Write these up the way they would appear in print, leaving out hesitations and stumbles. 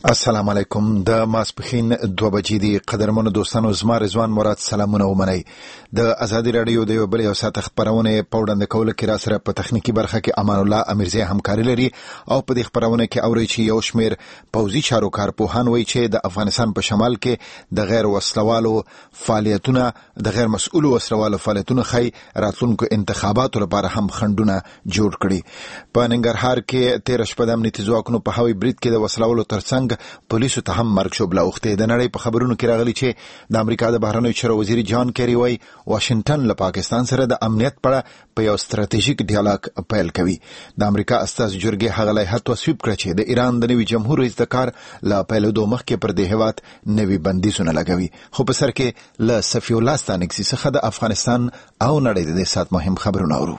السلام علیکم. د ماسپښین 2 بجې دی. قدرمنو دوستانو، زما رضوان مراد سلامونه ومنئ. د ازادي رادیو د یو بل یو ساعت خبرونه په وړاندې کولو کې را سره په تخنیکی برخه کې امان الله امیرزی همکاري لري او په دې خبرونه کې اوري چې یو شمیر پوځي چارو کارپوهان وایي چې د افغانستان په شمال کې د غیر وسلوالو فعالیتونه د غیر مسؤل وسلوالو فعالیتونه خي راتلونکو انتخاباتو لپاره هم خندونه جوړ کړي. په ننګرهار کې 13 شپه د امنیتي ځواکونو په هوایي برید کې د وسلوالو ترڅنګ پولیسو ته هم مرګ شوبله اوخته. د نړۍ په خبرونو کې راغلي چې د امریکا د بهرنیو چارو وزیر جان کیری وایي واشنگټن له پاکستان سره د امنیت په یو ستراتیژیک ډیالوګ پیل کوي. د امریکا استازي جرګې هغه لایحه تصویب کړه چې د ایران د نوي جمهور رئیس د کار لا پیلېدو مخکې پر دې هیواد نوي بندیزونه لګوي. خو په سر کې له صفی الله ستانکسي څخه د افغانستان او نړۍ د سات مهم خبرونه اورو.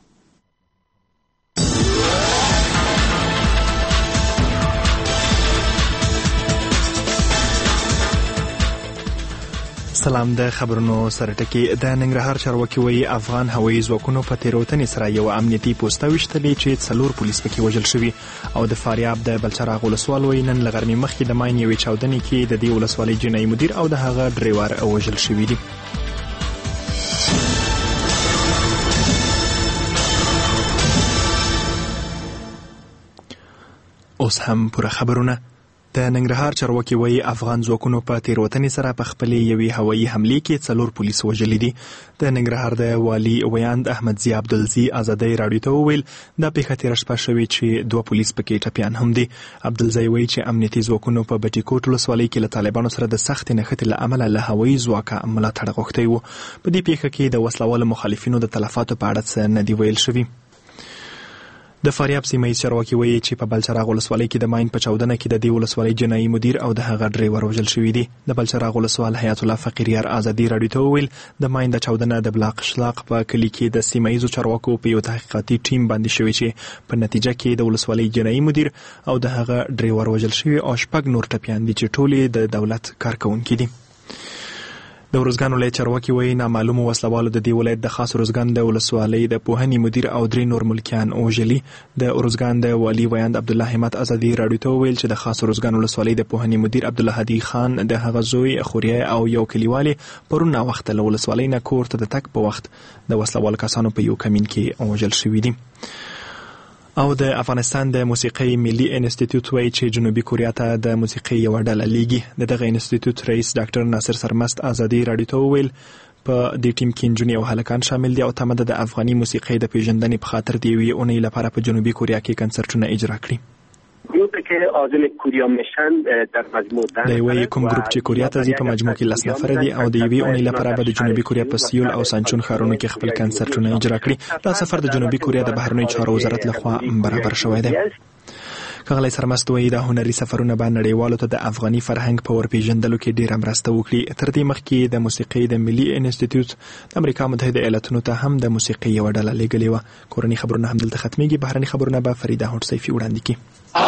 سلام. د خبرونو سره ټکی. د ننګرهار چارواکي وایي افغان هوایي ځواکونو په تیروتنې سره یو امنیتي پوسټه وشتلې چې 4 پولیس پکې وژل شوي. او د فاریاب د بلچراغ ولسوال وایي نن له غرمې مخکې د ماین یوې چاودنې کې د دې ولسوالۍ جنایي مدیر او د هغه ډریور وژل شوي دي. اوس هم پوره خبرونه. د ننګرهار چارواکي وایي افغان ځواکونو په تیروتنې سره په خپلې یوې هوایي حملې کې 4 پولیس وژلي دي. د ننګرهار د والي ویاند احمد ضیا عبدالزی ازادۍ راډیو ته وویل دا پیښه تېره شپه شوې چې 2 پولیس پکې ټپیان هم دي. عبدالزی وایي چې امنیتي ځواکونو په بټي کوټ ولسوالۍ کې له طالبانو سره د سختې نښتې له امله له هوایي ځواکه ملاتړ غوښتی و. په دې پیښه کې د وسلوالو مخالفینو د تلفاتو په اړه څه نه دي ویل شوي. د فاریاب سیمه ییز چارواکي وایي چې په بلچراغ ولسوالۍ کې د ماین په چاودنه کې د دې ولسوالۍ جنایي مدیر او د هغه ډریور وژل شوي دي. د بلچراغ ولسوال حیات الله فقیریار ازادي راډیو ته وویل د ماین د چاودنه د بلاق شلاق په کلي کې د سیمه ییزو چارواکو په یو تحقیقاتي ټیم باندې شوی چې په نتیجه کې د ولسوالۍ جنایي مدیر او د هغه ډریور وژل شوي او 6 نور ټپیان دي چې ټول د دولت کارکونکي دي. د ارزګان ولایت چارواکي وایي نامعلومو وسلوالو د دې ولایت د خاص ارزګان د ولسوالۍ د پوهنې مدیر او 3 نور ملکیان وژلي. د ارزګان د والي ویاند عبدالله همت ازادي راډیو ته وویل چې د خاص ارزګان ولسوالۍ د پوهنې مدیر عبدالله هادي خان د هغه زوی خوریه او یو کلیوالي پرون ناوخته له ولسوالۍ نه کور ته د تګ په وخت د وسلوال کسانو په یو کمین کې وژل شوي دي. او د افغانستان د موسیقۍ ملي انسټیټیوټ وایي چې جنوبي کوریا ته د موسیقۍ یو ډله لیږي. دغه انسټیټیوټ رئیس ډاکټر ناصر سرمست ازادي راډیو ته وویل په دې ټیم کې نجونې او هلکان شامل دي او تمه ده د افغاني موسیقۍ د پیژندنې په خاطر د یوې اونۍ لپاره په جنوبي کوریا کې کنسرټونه اجرا کړي. گروپی که عازم کوریا میشن در مجموع د یوې کوم ګروپ چې کوریا ته ځي په مجموع کې 10 نفر دي او د یوې اونۍ لپاره به د جنوبي کوریا په سیول او سانچون ښارونو کې خپل کنسرټونه اجرا کړي. دا سفر د جنوبي کوریا د بهرنیو چارو وزارت لخوا برابر شوی دی. ښاغلی سرمست وایي دا هنري سفرونه به نړیوالو ته د افغاني فرهنګ په ورپېژندلو کې ډېره مرسته وکړي. تر دې مخکې د موسیقۍ د ملي انسټیټیوټ د امریکا متحده ایالاتونو ته هم د موسیقۍ یوه ډله لیږلې وه. کورني خبرونه همدلته ختمیږي. بهرني خبرونه به فریده هوډ سیفي وړاندې کړي.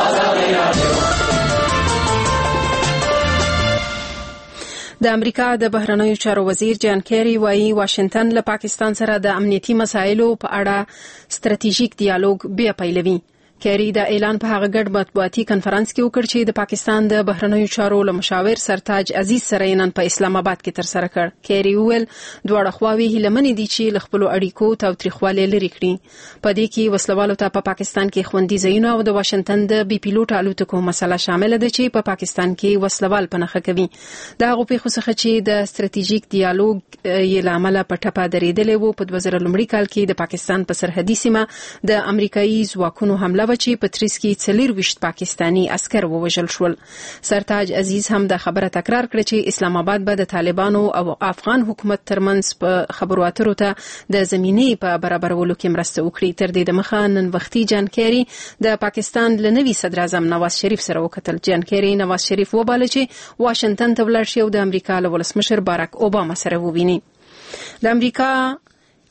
د امریکا د بهرنیو چارو وزیر جان کیری وایي واشنگټن له پاکستان سره د امنیتي مسایلو په اړه ستراتیژیک ډیالوګ بیا پیلوي. کیری د اعلان په هغه ګډ مطبوعاتي کنفرانس کې وکړ چې د پاکستان د بهرنیو چارو له مشاور سرتاج عزیز سره نن په اسلام آباد کې تر سره کړ. کیری وویل دواړه خواوې هیلهمنې دي چې له خپلو اړیکو تاوتریخوالی لرې کړي. په دې کې وسلوالو ته په پاکستان کې خوندي ځایونه او د واشنگټن د بي پیلوټ الوتکو مسله شامل ده چې په پاکستان کې وسلوال په نښه کوي. د هغو پیښو څخه چې د ستراتیژیک ډیالوګ یې له امله په ټپه درېدلې وو په 2001 کال کې د پاکستان په سرحدي سیمه د امریکایي ځواکونو حمله چې په تریس کې 24 پاکستانی عسكر ووژل شول. سرتاج عزیز هم د خبره تکرار کړ چې اسلام آباد به د طالبانو او افغان حکومت ترمنځ په خبرو اترو ته د زمینې په برابرولو کې مرسته وکړي. تر دې دمخه نن وختي جان کیری د پاکستان له نوي صدر اعظم نواز شریف سره وکتل. جان کیری نواز شریف وباله چې واشنگټن ته ولاړ شي او د امریکا له ولسمشر باراک اوباما سره وویني. د امریکا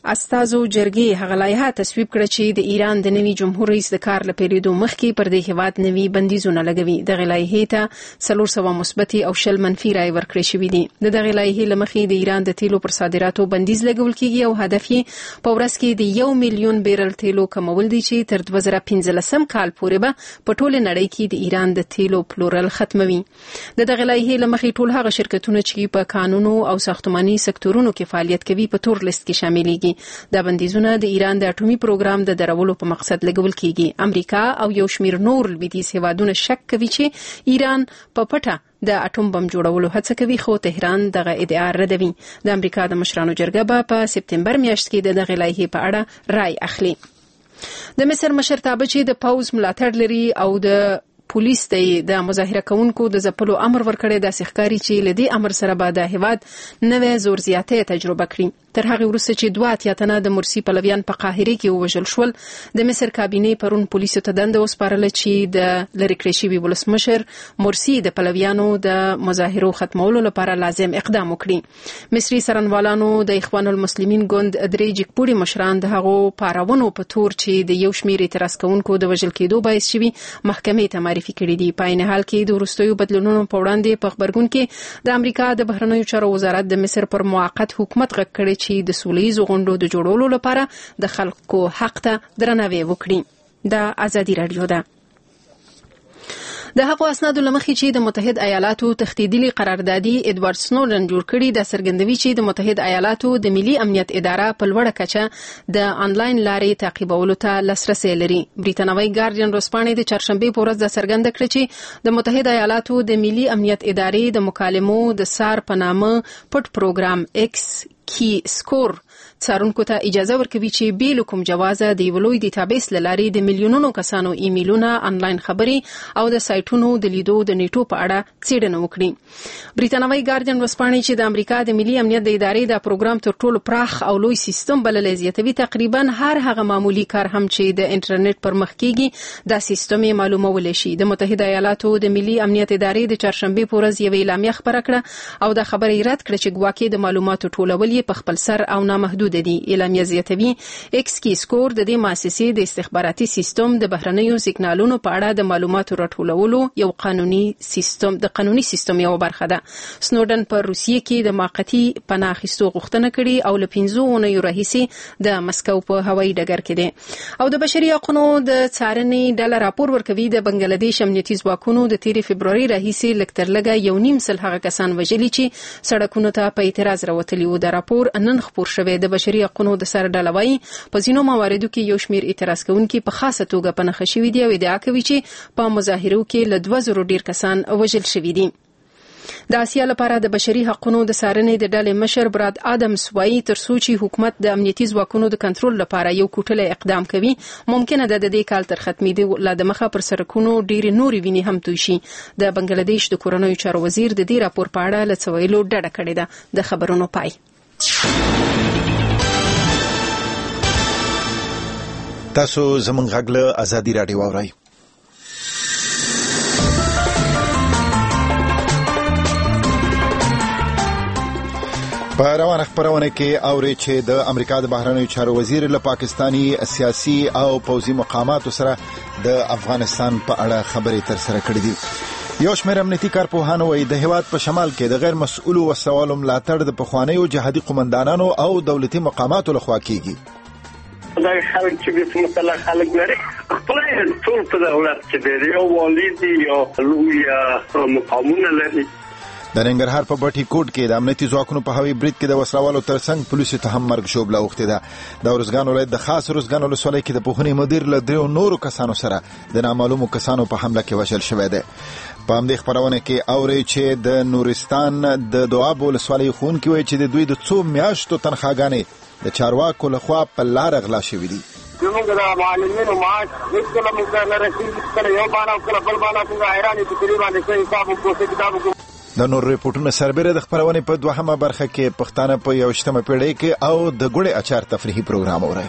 استازو جرګې هغه لایحه تصویب کړه چې د ایران د نوي جمهور رئیس د کار لپاره مخکې پر دې هیواد نوي بندیزونه لګوي. د لایحې ته 400 مثبت او 10 منفي رای ورکړل شوې دي. د لایحې لمخې د ایران د تیلو پر صادراتو بندیز لګول کیږي او هدف یې په ورځ کې د 1 میلیون بیرل تیلو کمول دي چې تر 2015 کال پورې به په ټوله نړۍ کې د ایران د تیلو پلورل ختموي. د لایحې لمخې ټول هغه شرکتونه چې په قانونو او ساختماني سکتورونو کې فعالیت کوي په تور لیست کې شاملېږي. دا بندیزونه د ایران د اټومي پروګرام د درولو په مقصد لګول کیږي. امریکا او یو شمېر نور لویدیځ هیوادونه شک کوي چې ایران په پټه د اټوم بم جوړولو هڅه کوي، خو تهران دغه ادعا ردوي. د امریکا د مشرانو جرګه په سپتمبر میاشت کې د دغه لایحې په اړه رائے اخلي. د مصر مشرتابه چې د پوز ملاتړ لري او د پولیس د مظاهره کوونکو د ځپلو امر ورکړی، د ښکاری چې لدی امر سره به د هیواد نوې زور زیاتې تجربه کړي. تر هغه وروسته چې 2 اتیاتنه د مرسی پلویان په قاهره کې وژل شول، د مصر کابینه پرون پولیسو ته دنده وسپارله چې د لری کړی شوی ولسمشر مرسی د پلویانو د مظاهرو ختمولو لپاره لازم اقدام وکړي. مصری سرنوالانو د اخوان المسلمین ګوند درې جګپوړي مشران د هغو پاراونو په تور چې د یو شمېر اعتراض کوونکو د وژل کېدو باعث شوی محکمې ته معرفي کړي دي. په عین حال کې د وروستیو بدلونونو په وړاندې په خبرګون کې د امریکا د بهرنیو چارو وزارت د مصر پر موقت حکومت غږ کړی چې د سوله‌ییزو غونډو د جوړولو لپاره د خلکو حق ته درناوی وکړي. دا ازادي رادیو ده. د هغو اسنادو لمخې چې د متحد ایالاتو تختیدلي قراردادي ادوارد سنودن جوړ کړي، د سرګندوي چې د متحد ایالاتو د ملي امنیت اداره په لوړه کچه د انلاین لارې تعقیبولو ته لاسرسي لري. بریتانوي ګارډین ورځپاڼې د چهارشنبه په ورځ د څرګنده کړ چې د متحد ایالاتو د ملي امنیت ادارې د مکالمو د سار په نامه پټ پروګرام ایکس کی سکور څارونکو ته اجازه ورکوي چې بیل کوم جوازه د ویلوی ډیټابیس لاري د میلیونونو کسانو ایمیلونه، انلاین خبري او د سایټونو د لیدو د نیټو په اړه څېړنه وکړي. بریتانوي ګارډین ورځپاڼې چې د امریکا د ملي امنیت د ادارې د پروګرام تر ټولو پراخ او لوی سیستم بللې زیاتوي، تقریبا هر هغه معمولی کار هم چې د انټرنیټ پر مخ کېږي دا سیستم معلومول شي. د متحده ایالاتو د ملي امنیت ادارې د چهارشنبه په ورځ یو اعلامیه خبره کړه او د خبرې رد کړه چې ګواکې د معلوماتو ټولول په خپل سر او نامحدود دي. اعلامیه زیاتوي ایکس کی سکور د دې مؤسسې د استخباراتي سیستم د بهرنیو سیګنالونو په اړه د معلوماتو راټولولو یو قانوني سیستم یو برخه ده. سنودن پر روسیې کې د موقتی پناه اخیستو غوښتنه کړې او له 15 اونیو راهیسې د مسکو په هوایي ډګر کې ده. او د بشري حقوقو د څارنې ډله راپور ورکوي د بنگلاديش امنیتي ځواکونو د 13 فبرवरी راهیسې لکتر لګا 1.5 هغه کسان وژلي چې سړکونو ته په اعتراض راوتلي وو. د راپور نن خبر شوی د بشري حقوقو د سر ډلوي په ځینو مواردو کې یو شمېر اعتراض کوونکي په خاصه توګه په نښه شوي دي او ادعا کوي چې په مظاهرو کې له 2000 ډیر کسان وژل شوي دي. د آسیا لپاره د بشري حقوقو د سارنې د ډلې مشر براد آدمز وایي تر څو چې حکومت د امنیتي ځواکونو د کنټرول لپاره یو کوټلی اقدام کوي، ممکنه ده د دې کال تر ختمېدو لا د مخه پر سرکونو ډېرې نورې وینې هم توی شي. د بنگلاديش د کورنیو چارو وزیر د دې راپور په اړه له څه ویلو ډډه کړې ده. د خبرونو پای. تاسو زموږ غږ له ازادي رادیو اورئ. په روانه خبرونه کې اوري چې د امریکا د بهرنیو چارو وزیر له پاکستانی سیاسي او پوځي مقاماتو سره د افغانستان په اړه خبرې تر سره کړې دي. یو شمېر امنیتي کارپوهانو وایي د هیواد په شمال کې د غیر مسؤلو وسوالو ملاتړ د پخوانیو جهادي قومندانانو او دولتي مقاماتو لخوا کیږي. دا خلک چې د مثلا خلک لري خپل ټول په دولت کې دی، یو والي دی یو لوی مقامونه لري. د ننګرهار په بټي کوټ کې د امنیتي ځواکونو په هوایي برید کې د وسلوالو ترڅنګ پولیسو ته هم مرګ شوبله اوښتې ده. د ارزګان ولایت د خاص ارزګان ولسوالۍ کې د پوهنې مدیر له 3 نورو کسانو سره د نامعلومو کسانو په حمله کې وژل شوی دی. په همدې خبرونه کې اوري چې د نورستان د دواب ولسوالۍ ښوونکي وایي چې د دوی د څو میاشتو تنخواګانې د چارواکو لخوا په لاره غلا شوي دي. زموږ د معلمینو معاش هېڅکله موږ نه رسېږي، کله یو بانه او کله بل بانه څنګه حیران یو چې باندې څه حساب وکړو کتاب وکړو. د نور ریپورټونو سربېره د خبرونې په 2مه برخه کې پښتانه په 21مه پیړۍ کې او د ګوړې اچار تفریحي پروګرام اورئ.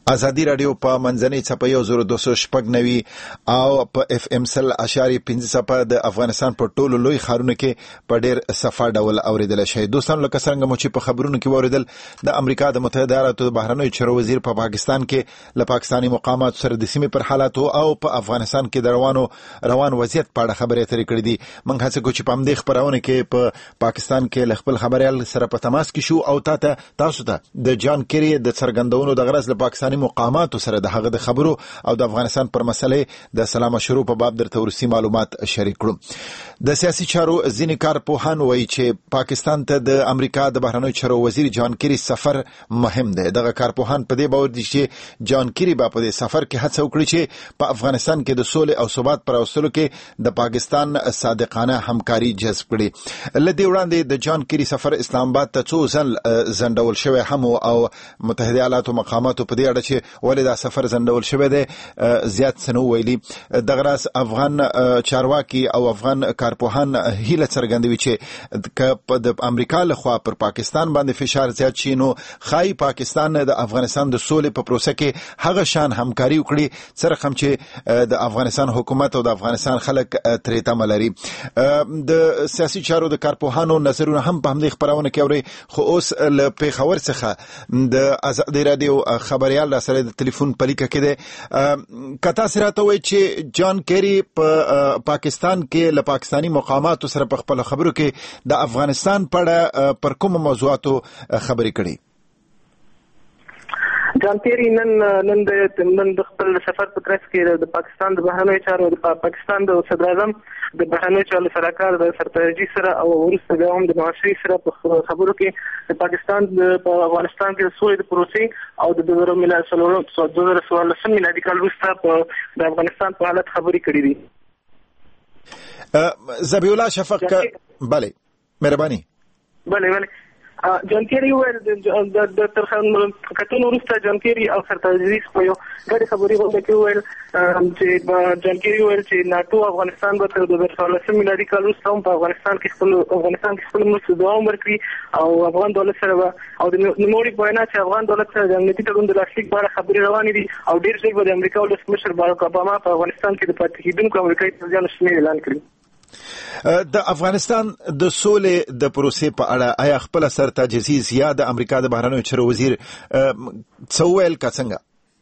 ازادي رادیو په منځنۍ څپه 1290 او په اف ام سل اشاری 15 څپه د افغانستان په ټولو لوی ښارونو کې په ډیر صفه ډول اوریدل شي. دوستان لکه څنګه مو چې په خبرونو کې اوریدل د امریکا د متحده ایالاتو د بهرنیو چارو وزیر په پاکستان کې له پاکستاني مقامات سره د سیمې پر حالاتو او په افغانستان کې د روان وضعیت په اړه خبرې اترې کړې دي. موږ هڅه کوو چې په همدې خبرونه کې په پاکستان کې ل خپل خبريال سره په تماس کې شو او تاسو ته د جان کیری د څرګندونو د غرض له پاکستاني مقاماتو سره د هغه د خبرو او د افغانستان پر مسلې د سلام مشورو په باب درته ورسي معلومات شریک کړو. د سیاسي چارو ځینې کارپوهان وایي چې پاکستان ته د امریکا د بهرنیو چارو وزیر جان کیری سفر مهم دی. دغه کارپوهان په دې باور دي چې جان کیری په دې سفر کې هڅه وکړي چې په افغانستان کې د سولې او ثبات پر اوسلو کې د پاکستان صادقانه همکاري جذب کړي. لدې وړاندې د جان کیری سفر اسلام آباد ته څو ځل زندول شوی هم او متحده ایالاتو مقاماتو په دې اړه چې ولې دا سفر زندول شوی دی زیات څه نه ویلي. دغه راز افغان چارواکي او افغان کارپوهان هیله څرګندوي چې د امریکا لخوا پر پاکستان باندې فشار زیات شي نو خای پاکستان د افغانستان د سولې په پروسه کې هغه شان همکاري وکړي څرخ هم چې د افغانستان حکومت او د افغانستان خلک ترې تمه لري. د سیاسي چارو د کارپوهانو نظرونه هم په همدې خبرونه کې اوري. خو اوس له پیښور څخه د ازادي رادیو خبريال سره د ټلیفون په لیکه کې ده کتا سره ته وایي چې جان کیری په پاکستان کې له پاکستاني مقاماتو سره په خپل خبرو کې د افغانستان پر کوم موضوعاتو خبرې کړي. جان کیری نن د خپل سفر په ترڅ کې د پاکستان د بهرنیو چارو د پاکستان د صدر اعظم د بهرنیو چارو سرکار د سرتاجي سره او وروسته بیا هم د نوازشري سره په خبرو کې د پاکستان په افغانستان کې سولې د پروسې او د 2014 میلادي کال وروسته د افغانستان په حالت خبرې کړې دي. ذبیح الله شفق بله مهرباني بله جان کیری ویل د کتونو وروسته جان کیری او سرتاجي په یو غړي خبرې غونډه کې ویل چې جان کیری ویل چې ناتو افغانستان به تر 2014 میلادي کال وروسته هم په افغانستان کې خپل مرسته دوام ورکړي او افغان دولت سره او د نوموړي په وینا چې افغان دولت سره د امنیتي تړون د لاسلیک په اړه خبرې روانې دي او ډېر ژر به د امریکا ولسمشر باراک اوباما په افغانستان کې د پاتې کېدونکو امریکایي پوځیانو شمېر اعلان کړي. د افغانستان د سولې د پروسې په اړه آیا خپل سرتاجزیز یا د امریکا د بهرنیو چارو وزیر څه ویل کا څنګه؟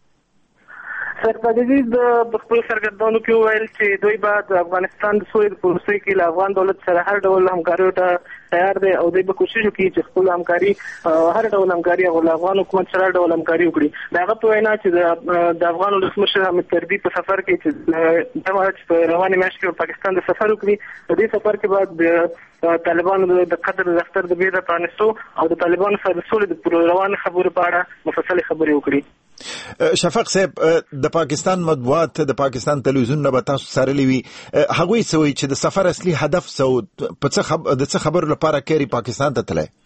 سرتاجزیز د خپل سرګردانو کې ویل چې دوی به د افغانستان د سولې د پروسې کې له افغان دولت سره هر ډول همکاریو ته تیار دی او دوی به کوشش وکړي چې خپل همکاري هر ډول همکاري او له افغان حکومت سره هر ډول همکاري وکړي. د هغه په وینا چې د افغان ولسمشر حامد کرزي په سفر کې چې په روانې میاشت کې پاکستان د سفر وکړي په دې سفر کې بعد طالبانو د قطر د دفتر د بیرته پرانستو او د طالبانو سره د سولې د روان خبرو په اړه مفصل خبرې وکړي. شفق صاحب د پاکستان مطبوعات د پاکستان تلویزیون نه به تاسو سره لوي هغوی څه وایي چې د سفر اصلي هدف څه د څه خبرو لپاره کیری پاکستان ته تللی؟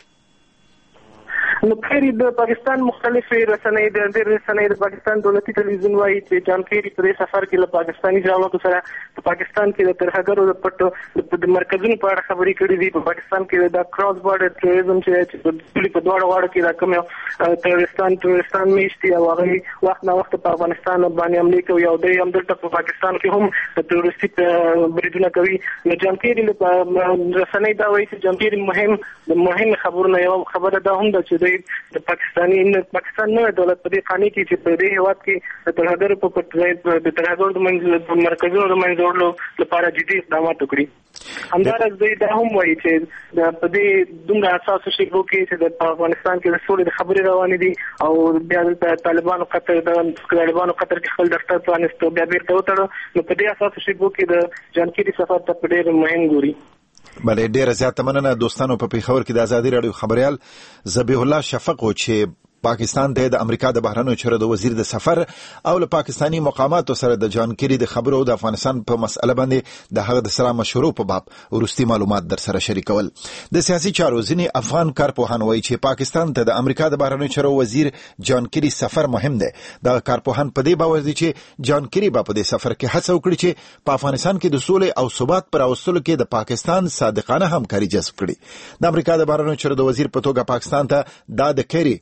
نو کیری د پاکستان مختلفې رسنۍ د پاکستان دولتي تلویزیون وایي چې جان کیری په دې سفر کې له پاکستاني ځوانانو سره په پاکستان کې د ترهګرو د پټو د مرکزونو په اړه خبرې کړې دي. په پاکستان کې د کراس بارډر ټیرریزم چې په دواړو غاړو کې د کوم ترورستان میشتي او هغه وخت نه وخت په افغانستان باندې حمله کوي او دوی هم دلته په پاکستان کې هم تروریستي بریدونه کوي. نو جان کیری له رسنۍ دا وایي چې جان کیری مهم خبرونه یو خبره ده هم چې د پاکستان نو دولت په دې قانون کې چې په دې هیواد کې د ترهګرو په پټ د ترهګرو د مرکزونو د منځوړلو لپاره جدي اقدامات وکړي. همدارس دوی دا هم وایي چې په دې دومره اساسي شیبو کې چې د افغانستان کې د سولې د خبرې روانې دي او بیا د طالبانو قطر کې خپل دفتر پرانستو بیا بیرته وتړو نو په دې اساسي شیبو کې د جان کیری سفر ته ډېر مهم ګوري. بله ډیره زیاته مننه دوستانو. په پیښور کې د ازادي رادیو خبريال ذبیح الله شفق چې پاکستان ته د امریکا د بهرنیو چارو د وزیر د سفر او له پاکستاني مقاماتو سره د جان کیری د خبرو د افغانستان په مسأله باندې د هغه د سلام مشورو په باب ورستي معلومات در سره شریکول. د سیاسي چارو ځینې افغان کارپوهان وایي چې پاکستان ته د امریکا د بهرنیو چارو وزیر جان کیری سفر مهم دی. د کارپوهان په دې باور دي چې جان کیری په دې سفر کې هڅه وکړي چې په افغانستان کې د سولې او ثبات پر اوسلو کې د پاکستان صادقانه همکاري جذب کړي. د امریکا د بهرنیو چارو د وزیر په توګه پاکستان ته د کیری لومړنی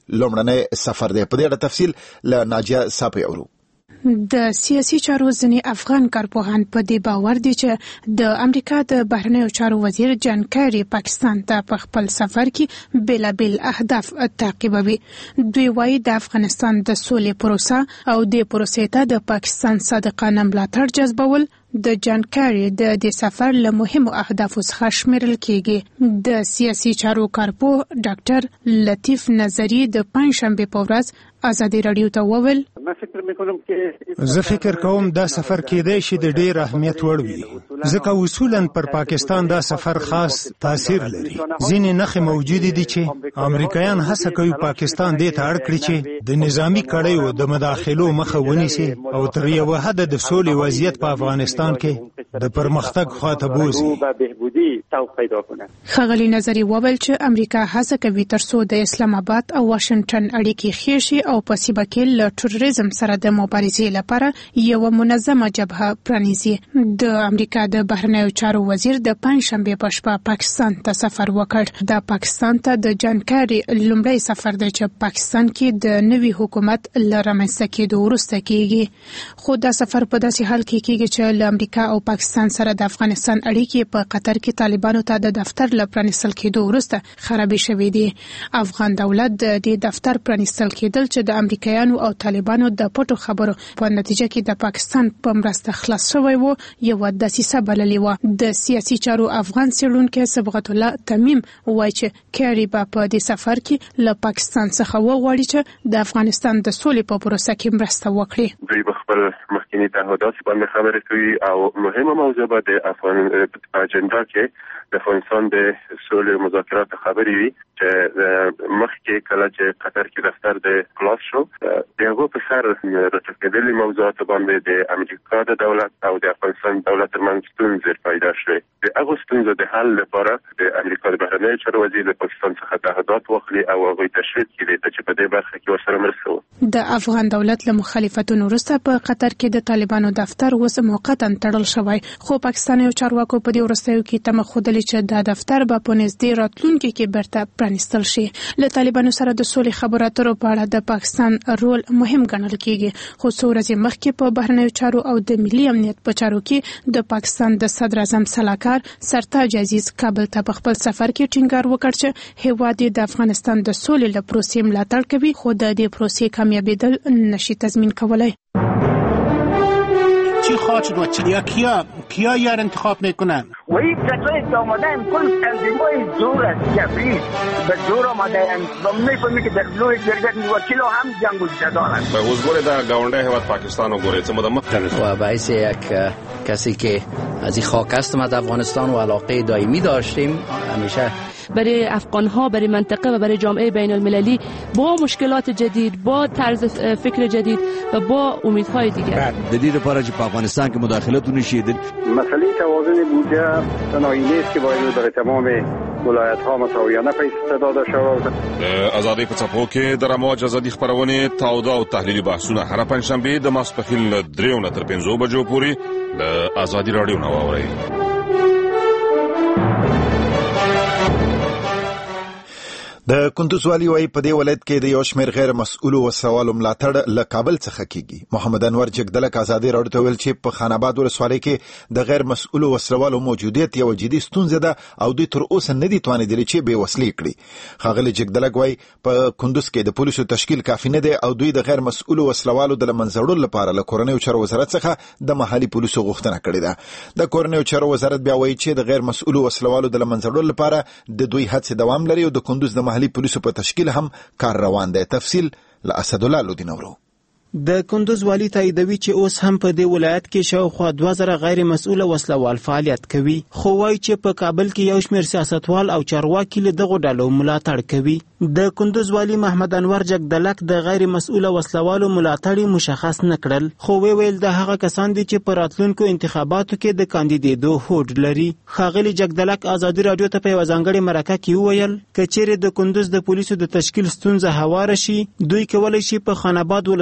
لومړنی سفر دی. په دې اړه تفصیل له ناجیه صاحب اورو. د سیاسي چارو ځینې افغان کارپوهان په دې باور دي چې د امریکا د بهرنیو چارو وزیر جان کیری پاکستان ته په خپل سفر کې بیلابیل اهداف تعقیبوي. دوی وایي د افغانستان د سولې پروسه او د پروسې ته د پاکستان صادقانه ملاتړ جذبول د جان کیری د دې سفر له مهمو اهدافو څخه شمیرل کیږي. د سیاسي چارو کارپوه ډاکټر لطیف نظری د پنځشنبه په ورځ ازادي رادیو ته وویل زه فکر کوم دا سفر کېدای شي د ډېر اهمیت وړ وي ځکه اصولاً پر پاکستان دا سفر خاص تاثیر لري. ځینې نښې موجود دي چې امریکایان هڅه کوي پاکستان دې ته اړ کړي چې د نظامی کړیو د مداخلو مخه ونیسي او تر یوه حده د سولې وضعیت په افغانستان کې د پرمختګ خواته بوزي. ښاغلي نظری وویل چې امریکا هڅه کوي ترڅو د اسلام آباد او واشنگټن اړیکې ښې شي او په سیمه کې له تروریزم سره د مبارزې لپاره یو منظمه جبهه پرانیزي. د امریکا د بهرنیو چارو وزیر د پنځشنبه په شپه پاکستان ته سفر وکړ. د پاکستان ته د جان کیری لومړی سفر دی چې پاکستان کې د نوي حکومت له رامنځته کېدو وروسته کېږي. خو دا سفر په داسې حال کې کېږي چې له امریکا او پاکستان سره د افغانستان اړیکې په قطر کې طالبانو ته د دفتر له پرانیستل کېدو وروسته خرابې شوې دي. افغان دولت د دې دفتر پرانیستل کېدل چې د امریکایانو او طالبانو د پټو خبرو په نتیجه کې د پاکستان په مرسته خلاص شوی و یو دسیسه بللې و. د سیاسي چارو افغان څېړونکی صبغت الله تمیم وایي چې کیری په دې سفر کې له پاکستان څخه وغواړي چې د افغانستان د سولې په پروسه کې مرسته وکړي. دوی په خپل مخکینی تعهدات باندې خبرې کوي او مهمه موضوع به د افغان اجنډا کې د افغانستان د سولې مذاکرات خبرې وي چې مخکې کله چې قطر کې دفتر د خلاص شو د هغو په سر راټوکېدلي موضوعات باندې د امریکا د دولت او د افغانستان دولت ترمنځ ستونزې پیدا شوې. د هغو ستونزو د حل لپاره د امریکا د بهرنیو چارو وزیر د پاکستان څخه تعهدات واخلي او هغوی تشویق کړي چې په دې برخه کې ورسره مرسته وکړي. د افغان دولت له مخالفتونو وروسته په قطر کې د طالبانو دفتر اوس موقتا تړل شوی. خو پاکستاني چارواکو په دې وروستیو کې تمه ښودلې چې دا دفتر به په نږدې راتلونکي کې بیرته پرانیستل شي. له طالبانو سره د سولې خبرو اترو په اړه د پاکستان رول مهم ګڼل کېږي. خو څو ورځې مخکې په بهرنیو چارو او د ملي امنیت په چارو کې د پاکستان د صدر اعظم سلاکار سرتاج عزیز کابل ته په خپل سفر کې ټینګار وکړ چې هیواد د افغانستان د سولې له پروسې ملاتړ کوي خو د دې پروسې کامیابیدل نشي تضمین کولای. چی خواهد شد و کیا یار انتخاب میکنن؟ و این کسایی که آمدن کل تنظیمای زور است جبری به زور آمدن و میفهمی که در لوی شرکت وکیل هم جنگ و جدال است. به حضور در گاونده هیواد پاکستان و گوریت مختلف و باعث یک کسی که از این خاک است ما در افغانستان و علاقه دائمی داشتیم همیشه برای افغان‌ها برای منطقه و برای جامعه بین المللی با مشکلات جدید با طرز فکر جدید و با امیدهای دیگر دلیل لپاره چې په افغانستان کې مداخلت ونشي. مسئله توازن بودجه تنهایی نیست که باید برای تمام ولایت‌ها مساویانه پیسې داده شود. آزادی په څپو کې د رمواج ازادي خبرونه تاوده او تحلیلي بحثونه هر پنځشنبه د ماسپښین له 3 تر 5 بجو پورې د آزادي رادیو نه واورئ. د کندوز والي وايي په دې ولایت کې د یو شمېر غیر مسؤلو وسوالو ملاتړ له کابل څخه کیږي. محمد انور جګدلک ازادي راډیو ته ویل چې په خان آباد ولسوالۍ کې د غیر مسؤلو وسوالو موجودیت یو جدي ستونزه ده او دوی تر اوسه نه دي توانیدلي چې بې وسلې کړي. ښاغلي جګدلک وايي په کندوز کې د پولیسو تشکیل کافي نه دی او دوی د غیر مسؤلو وسلوالو د منځوړلو لپاره له کورنیو چارو وزارت څخه د محلي پولیسو غوښتنه کړې ده. د کورنیو چارو وزارت بیا وايي چې د غیر مسؤلو وسلوالو د منځوړلو لپاره د دوی هڅې دوام لري او د کندوز د محلي پولیسو په تشکیل هم کار روان دی. تفصیل له اسد الله لودین اورو. د کندوز والی تاییدوي چې اوس هم په دې ولایت کې شاوخوا 2000 غیر مسؤل وسلوال فعالیت کوي. خو وايي چې په کابل کې یو شمېر سیاستوال او چارواکي له دغو ډلو ملاتړ کوي. د کندوز والی محمد انور جګدلک د غیر مسؤل وسلوالو ملاتړ مشخص نکړل خو ویل د هغه کسان دي چې په راتلونکو انتخاباتو کې د کاندیدېدو هوډ لري. ښاغلي جګدلک ازادي راډیو ته په یوه ځانګړې مرکه کې وویل که چیرې د کندوز د پولیسو د تشکیل ستونزه هواره شي دوی کولی شي په خان آباد ولسوالۍ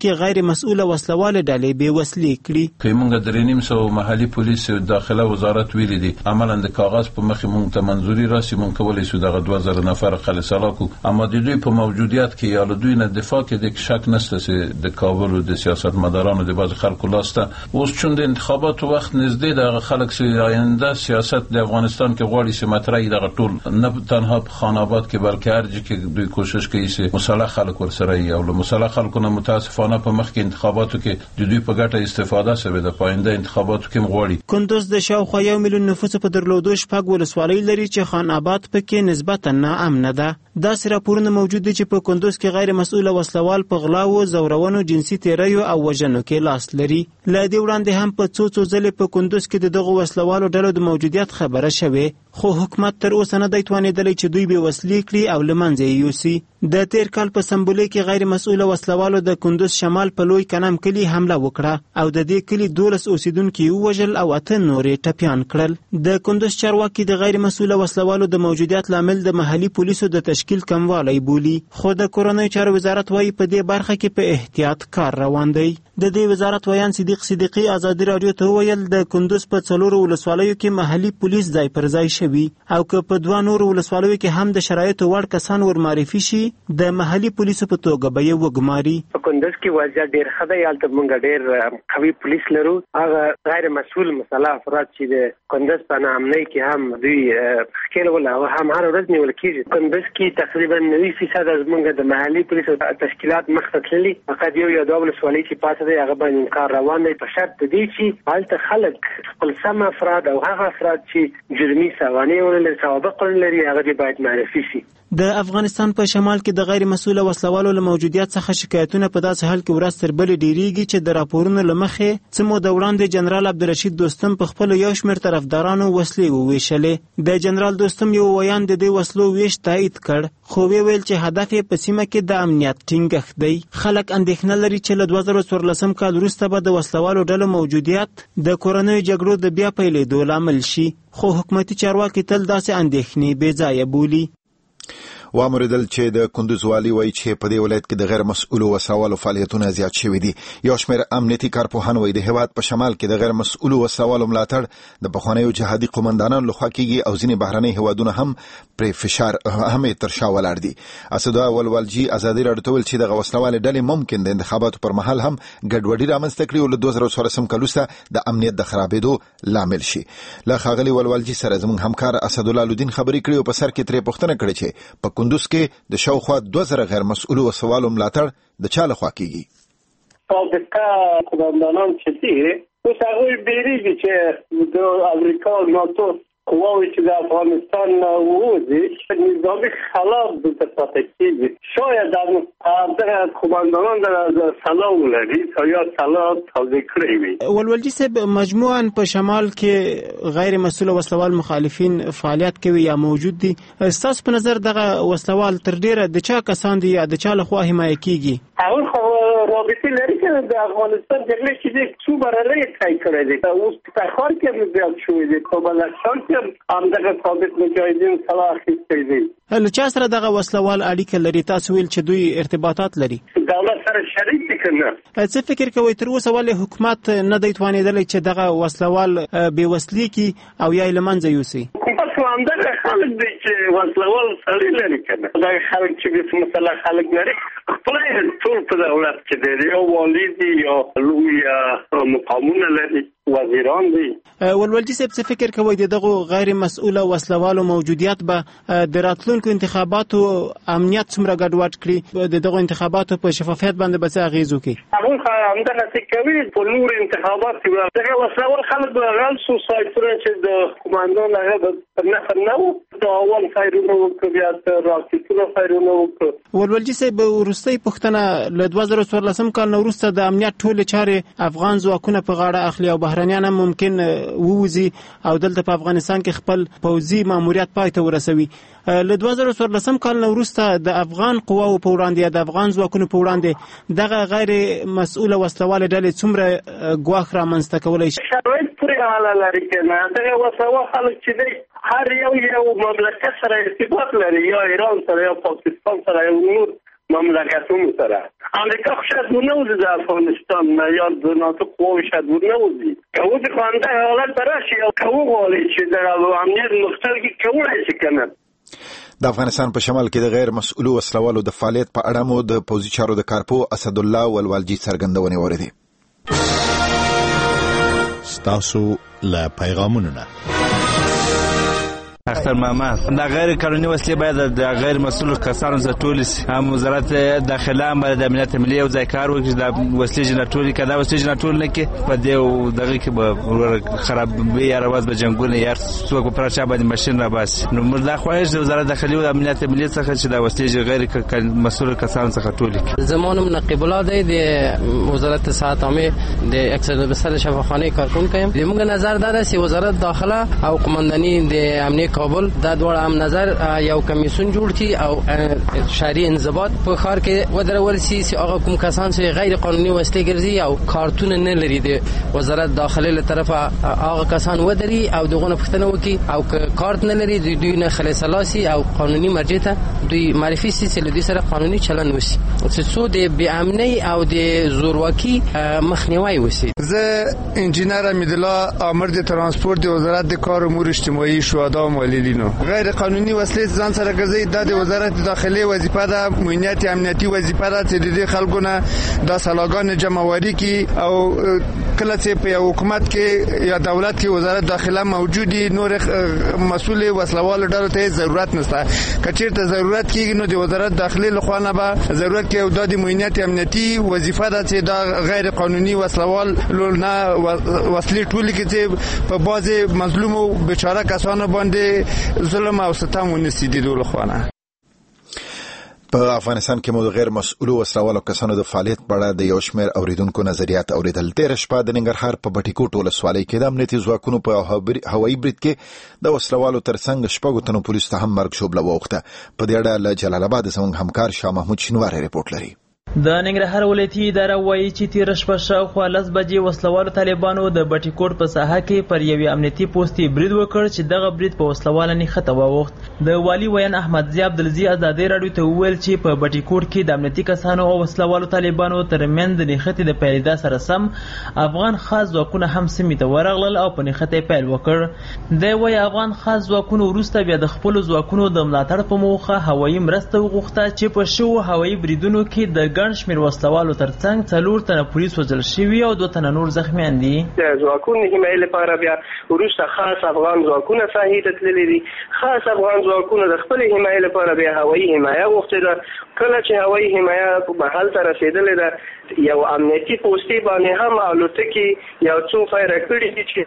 کې غیر مسؤله وسلواله ډلې بې وسلې کړي. که موږ 350 محلي پولیس داخله وزارت ویلي دي عملاً د کاغذ په مخ موږ ته منظوري راسي موږ کولای شو دغه 2000 نفر خلصاله کو، اما د دوی په موجودیت کې یا له دوی نه دفاع کې د شک نشته چې د کابل او د سیاستمدارانو د بعض خلکو لاسته اوس چون د انتخاباتو وخت نږدې د خلک چې آینده سیاست د افغانستان کې غواړي چې مطرح دغه ټول نه تنها په خاناباد کې بلکې هر ځای کې دوی کوشش کوي چې مسلح خلک ورسره وي او له مسلح خلکو نه متاسفانه په مخ کې انتخاباتو کې د دوی په ګټه استفاده شوه د پاینده انتخاباتو کې غواړي. کندوز د شاوخوا 1 میلیون نفوس په درلودو شپږ ولسوالۍ لري چې خان آباد پکې نسبتا ناامنه ده. داسې راپورونه موجود دي چې په کندوز کې غیر مسؤله وسلوال په غلاو، زورونو، جنسي تیریو او وژنو کې لاس لري. له دې وړاندې هم په څو ځلې په کندوز کې دغه وسلوالو ډلو د موجودیت خبره شوه، خو حکومت تر اوسه نه دی توانېدلی چې دوی به وسلې کړي او له منځه یې یوسي. د تیر کال په سمبولې کې غیر مسؤله وسلوالو د کندوز شمال په لوی کنم کلی حمله وکړه او د دې کلی 12 اوسیدونکي ووژل او 8 نورې ټپیان کړل. د کندوز چارواکي د غیر مسؤله وسلوالو د موجودیت لامل د محلي پولیسو د تشکیل کموالی بولی، خو د کورنیو چارو وزارت وايي په دې برخه کې په احتیاط کار روان دی. د دې وزارت ویان صدیق صدیقی ازادي رادیو ته ویل د کندوز په 4 ولسوالیو کې محلي پولیس ځای پر ځای شوي او که په 2 نور ولسوالیو کې هم د شرایطو وړ کسان ورمعرفي شي د محلي پولیسو په توګه به یې وګماري. په کندوز کې وضعیت ډېر ښه دی، هلته موږ ډېر قوي پولیس لرو. هغه غیر مسؤل مسله افراد چې د کندوز په ناامنۍ کې هم دوی ښکېل ول او هم هر ورځ نیول کېږي. کندوز کې تقریبا 90% زموږ د محلي پولیسو تشکیلات مخ ته تللي، فقط یو یا 2 ولسوالۍ چې پاتې دی هغه باندې کار روان دی په شرط دی چې هلته خلک خپل سم افراد او هغه افراد چې جرمي سوانح ولري سوابق ولري هغه باید معرفي شي. د افغانستان په شمال کې د غیر مسؤله وسلوالو له موجودیت څخه شکایتونه په داسې حال کې ورځ تر بلې ډیریږي چې د راپورونو له مخې څه موده وړاندې جنرال عبدالرشید دوستم په خپلو یو شمېر طرفدارانو وسلې وویشلې. د جنرال دوستم یو ویان د دې وسلو ویش تایید کړ، خو ویل چې هدف یې په سیمه کې د امنیت ټینګښت دی. خلک اندېښنه لري چې له 2014 کال وروسته به د وسلوالو ډلو موجودیت د کورنیو جګړو د بیا پیلېدو لامل شي، خو حکومتي چارواکي تل داسې اندېښنې بې ځایه بولي. وامریدل چې د کندوز والی وایي چې په دې ولایت کې د غیر مسؤلو وسلوالو فعالیتونه زیات شوي دي. یو شمېر امنیتي کارپوهان وایي د هېواد په شمال کې د غیر مسؤلو وسلوالو ملاتړ د پخوانیو جهادي قومندانانو لخوا کېږي او ځینې بهرني هېوادونه هم پرې فشار هم تر شا ولاړ دي. اسدالله ولولجي ازادي راډیو ته ویل چې دغه وسلوالې ډلې ممکن د انتخاباتو پر مهال هم ګډوډي رامنځته کړي او له 2014 کال وروسته د امنیت د خرابېدو لامل شي. له ښاغلي ولولجي سره زموږ همکار اسدالله الدین خبرې کړې او په سر کې ترې پوښتنه کړې چې په کندوز کې د شاوخوا 2000 غیر مسؤلو وسلوالو ملاتړ د چا لخوا کیږي. سابقه قومندانان چې دي اوس هغوی بیریږي چې د امریکا او ناتو قواوی چې د افغانستان ووځي نظامي خلاف دلته پاتې کېږي. شاید دغه قومندانان د سلا ولري او یا سلا توضیح کړی وي. ولولجي صاحب مجموعاً په شمال کې غیر مسؤل وسلوال مخالفین فعالیت کوي یا موجود دي. ستاسو په نظر دغه وسلوال تر ډیره د چا کسان دي یا د چا لخوا حمایه کېږي؟ هغوی خو رابطې لري چې د افغانستان جګړې چې دي څو برابرې ځای کړی دی. اوس په تخار کې هم زیات شوي دي، په بلوچستان کې هم همدغه ثابت مجاهدین سلا اخیستی دي. له چا سره دغه وسلوال اړیکه لري؟ تاسو ویل چې دوی ارتباطات لري. دولت سره شریک دي که نه؟ څه فکر کوئ تر اوسه ولې حکومت نه دی توانېدلی چې دغه وسلوال بې وسلې کړي او یا یې له منځه یوسي؟ همدغه خلک دی چې وسلوال سړي لري که نه؟ دغه خلک چې مثلا خلک لري خپله ټول په دولت کې دی، یا والي دي یا لوی مقامونه لري، وزیران دي. ولولجي صاحب څه فکر کوئ د دغو غیر مسؤله وسلوالو موجودیت به د راتلونکو انتخاباتو امنیت څومره ګډوډ کړي؟ د دغو انتخاباتو په شفافیت باندې به څه اغېز وکړي؟ هغوی همدغسې کوي په نور انتخابات کې دغه وسلوال خلک به غل سو سایتونه چې د قومندان هغه به په نفر نه وو د اول فایرونه وکړو بیا د راکټونو فایرونه وکړو. ولولجي صاحب وروستۍ پوښتنه له 2014 کال نه وروسته د امنیت ټولې چارې افغان ځواکونه په غاړه اخلي او بهرنیان هم ممکن ووځي او دلته په افغانستان کې خپل پوځي ماموریت پای ته ورسوي. له 2014 کال نه وروسته د افغان قواو په وړاندې یا د افغان ځواکونو په وړاندې دغه غیر مسؤله وسلوالې ډلې څومره ګواښ رامنځته کولی شي؟ شرایط پورې اړه لري که نه. دغه وسلوال خلک چې دی هر یو مملکت سره ارتباط لري، یا ایران سره یا پاکستان سره یا نور مملکتونو سره. امریکا شاید ونوزی در افغانستان یا د ناتو قواوی شاید ونوزی که او د خوانده حالت براشی که او غوالی چې در امنیت مختل کې کولای شي کنه. د افغانستان په شمال کې د غیر مسؤلو وسلوالو د فعالیت په اړه مو د پوځي چارو د کارپو اسدالله ولوالجي څرګندونې اوریدې. ستاسو له پیغامونو نه اختر محمد دا غیر قانوني وسلې باید د غیر مسؤل کسانو څخه ټول شي. هم وزارت داخله هم باید د امنیت ملي او ځای کار وکړي د وسلې جنټول کړي. دا وسلې جنټول نه کې په دې دغه کې به خرابې یا رواز به جنگونه یا څوک په پرچا باندې ماشين را باسي. نو موږ دا خواهش د وزارت داخلي او امنیت ملي څخه چې دا وسلې غیر مسؤل کسانو څخه ټول کړي. زمانم نقیب الله دی د وزارت صحت عامه د اکثر بسر شفاخانه کارکونکو یم. موږ نظر دار چې وزارت داخله او قومنداني د امنیت کابل دا دوړ هم نظر یو کمیسیون جوړ کی او شهري انضباط په ښار کې ودرول شي چې هغه کوم کسان چې غیر قانوني وسلې ګرځي او کارتون نه لري د وزارت داخله له طرفه هغه کسان ودري او دغه پښتنه وکي او کارت نه لري دوی نه خلاص لاسي او قانوني مرجع ته دوی معرفي سي چې دوی سره قانوني چلند وشي چې څو د بې امنۍ او د زورواکي مخنیوي وشي. زه انجینر امیدالله امر د ترانسپورت د وزارت د کار امور اجتماعي شهدا مولدینو غیر قانوني وسلې ځان سره ګرځي د وزارت داخلي وظیفه ده، امنیت امنیتي وظیفه ده چې د خلکو نه د سلاګان جمعواري کی او کله چې په حکومت کې یا دولت کې وزارت داخله موجودي نور مسؤل وسلوال ډلو ته ضرورت نشته. کچیرته ضرورت کیږي نو د وزارت داخلي لخوا نه به ضرورت کې او د امنیت امنیتي وظیفه ده چې دا غیر قانوني وسلوال نه وسلې ټول کې چې په بازي مظلوم او بیچاره کسانو باندې ظلم او ستم ونسي دي دوله خوانه. په افغانستان کې مو د غیر مسؤلو وسلوالو کسانو د فعالیت په اړه د یو شمېر اوریدونکو نظریات اوریدل. تېره شپه د ننګرهار په بټي کوټ ولسوالۍ کې د امنیتي ځواکونو په هوایي برید کې د وسلوالو ترڅنګ شپږو تنو پولیسو ته هم مرګ ژوبله واوښته. په دې اړه له جلال آباد زموږ همکار شاه محمود شینواری رپورټ لري. د ننګرهار ولایتي اداره وایي چې تېره شپه شاوخوا 10 بجې وسلوالو طالبانو د بټي کوټ په ساحه کې پر یوې امنیتي پوستې برید وکړ چې دغه برید په وسلواله نښته واوښت. د والي ویان احمد ضیا عبدالزي ازادي راډیو ته وویل چې په بټي کوټ کې د امنیتي کسانو او وسلوالو طالبانو ترمنځ د نښتې د پیلېدا سره سم افغان خاص ځواکونه هم سیمې ته ورغلل او په نښته پیل وکړ. دی وایي افغان خاص ځواکونو وروسته بیا د خپلو ځواکونو د ملاتړ په موخه هوایي مرسته وغوښته چې په شوو هوایي بریدونو کې د ګڼ شمېر وسلوالو ترڅنګ 4 تنه پولیس وژل شوي او 2 تنه نور زخمیان دي. ځواکونو حمایت لپاره بیا وروسته خاص افغان ځواکونه ساحې ته تللي دي. خاص افغان ځواکونه د خپل حمایت لپاره بیا هوایي حمایت غوښتې ده. کله چې هوایي حمایت په محل ته رسېدلې ده یو امنیتي پوستې باندې هم الوتکې یو څو فایره کړي دي چې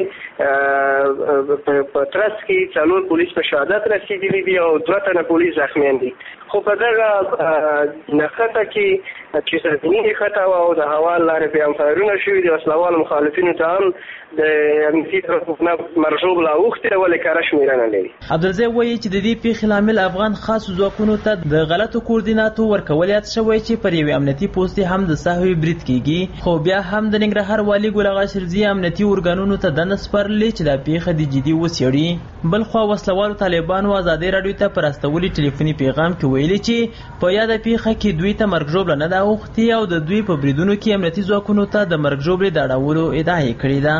په ترڅ کې 4 پولیس په شهادت رسېدلي دي او 2 تنه پولیس زخمیان دي. خو په دغه نښته کې چې زمیني خطا او د هوا لارې په امفایرونه شوي دي وسلوال مخالفینو ته هم د امنیتي طرفونه مرجوب لا وخته ولې کار شمیرنه لري. عبدالزی وایي چې د دې پیښې لامل افغان خاص ځواکونو ته د غلطو کوردیناتو ورکول یاد شوی چې پر یوې امنیتي پوستې هم د سهوي برید کیږي. خو بیا هم د ننګرهار والي ګل اغا شرزي امنیتي ارګانونو ته دنده سپارلې چې دا پیښه د جدي وڅېړي. بلخوا وسلوالو طالبانو ازادي راډیو ته پر استولي ټلیفوني پیغام کې ویلي چې په یاده پیښه کې دوی ته مرګ ژوبله نه ده اوښتې او د دوی په بریدونو کې امنیتي ځواکونو ته د مرګ ژوبلې د اړولو ادعا یې کړې ده.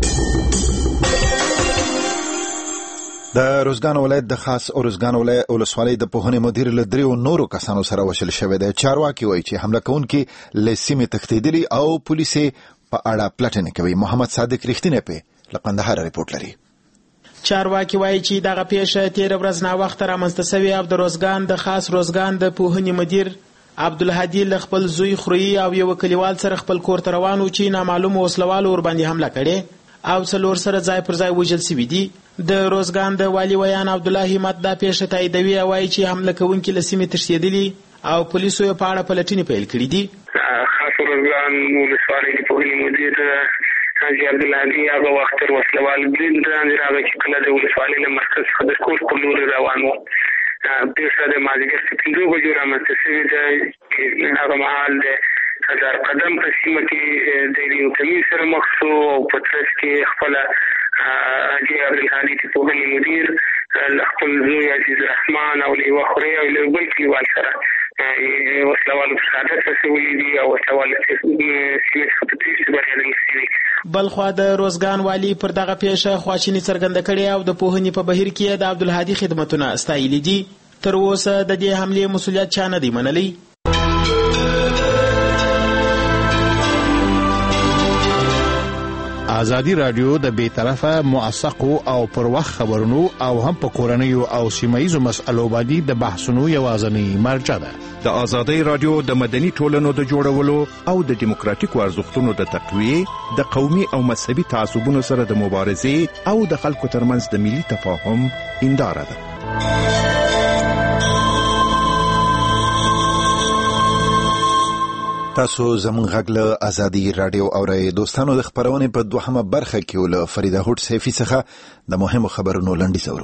د روزګان ولایت د خاص او روزګان ولسوالۍ د پوهنې مدیر له 3 نورو کسانو سره وشل شوی دی. چارواکي وایي چې حمله کوونکي له سیمې تښتېدلي او پولیس په اړه پلټنې کوي. محمد صادق رښتینی په له قندهار رپورټ لري. چارواکي وایي چې دغه پیښه تېره ورځ ناوخته رامنځته شوې او د روزګان د خاص روزګان د پوهنې مدیر عبدالهادي له خپل زوی خوریي او یو کلیوال سره خپل کور ته روان و چې نامعلوم وسلوالو ورباندې حمله کړې او 4 سره ځای پر ځای وژل شوي دي. د روزګان د والي ویان عبدالله همت دا پیښه تاییدوي او وایي چې حمله کوونکي له سیمې تښتېدلي او پولیسو یې په اړه پلټنې پیل کړي دي. خاص روزګان ولسوالۍ د پوهنې مدیر حاجي عبدالهادي هغه وخت تر وسلوال برید لاندې راغی چې کله د ولسوالۍ له مرکز څخه د کور په لورې روان و. پیښه د مازدیګر 5 بجو رامنځته شوې ده چې هغه مهال د 1000 قدم په سیمه کې د یو کمیس سره مخ شو او په ترڅ کې خپل حاجي عبدالهادي د پوهنې مدیر خپل زوی عزیز الرحمن او یو خوری او یو بل کلیوال سره وسلوالو ساده رسولي دي او وسلوالو سیمه خطري بریالي شوي. بلخوا د روزګان والی پر دغه پیښه خواشینی څرګنده کړې او د پوهنې په بهیر کې د عبدالهادي خدمتونه ستایلي دي. تر اوسه د دې حملې مسؤلیت چا نه دی منلی. ازادي رادیو د بیطرفه موثقو او پر وخت خبرونو او هم په کورنیو او سیمایي مسألو باندې د بحثونو یوازنی مرجع ده. د ازادي رادیو د مدني ټولنو د جوړولو او د دیموکراتیکو ارزښتونو د تقویه، د قومي او مذهبي تعصبونو سره د مبارزې او د خلکو ترمنځ د ملي تفاهم هنداره ده. تاسو زموږ غږ له ازادي رادیو اورئ. دوستانو د خبرونې په دوهمه برخه کې له فریده هوډ سیفي څخه د مهمو خبرونو لنډیز اورو.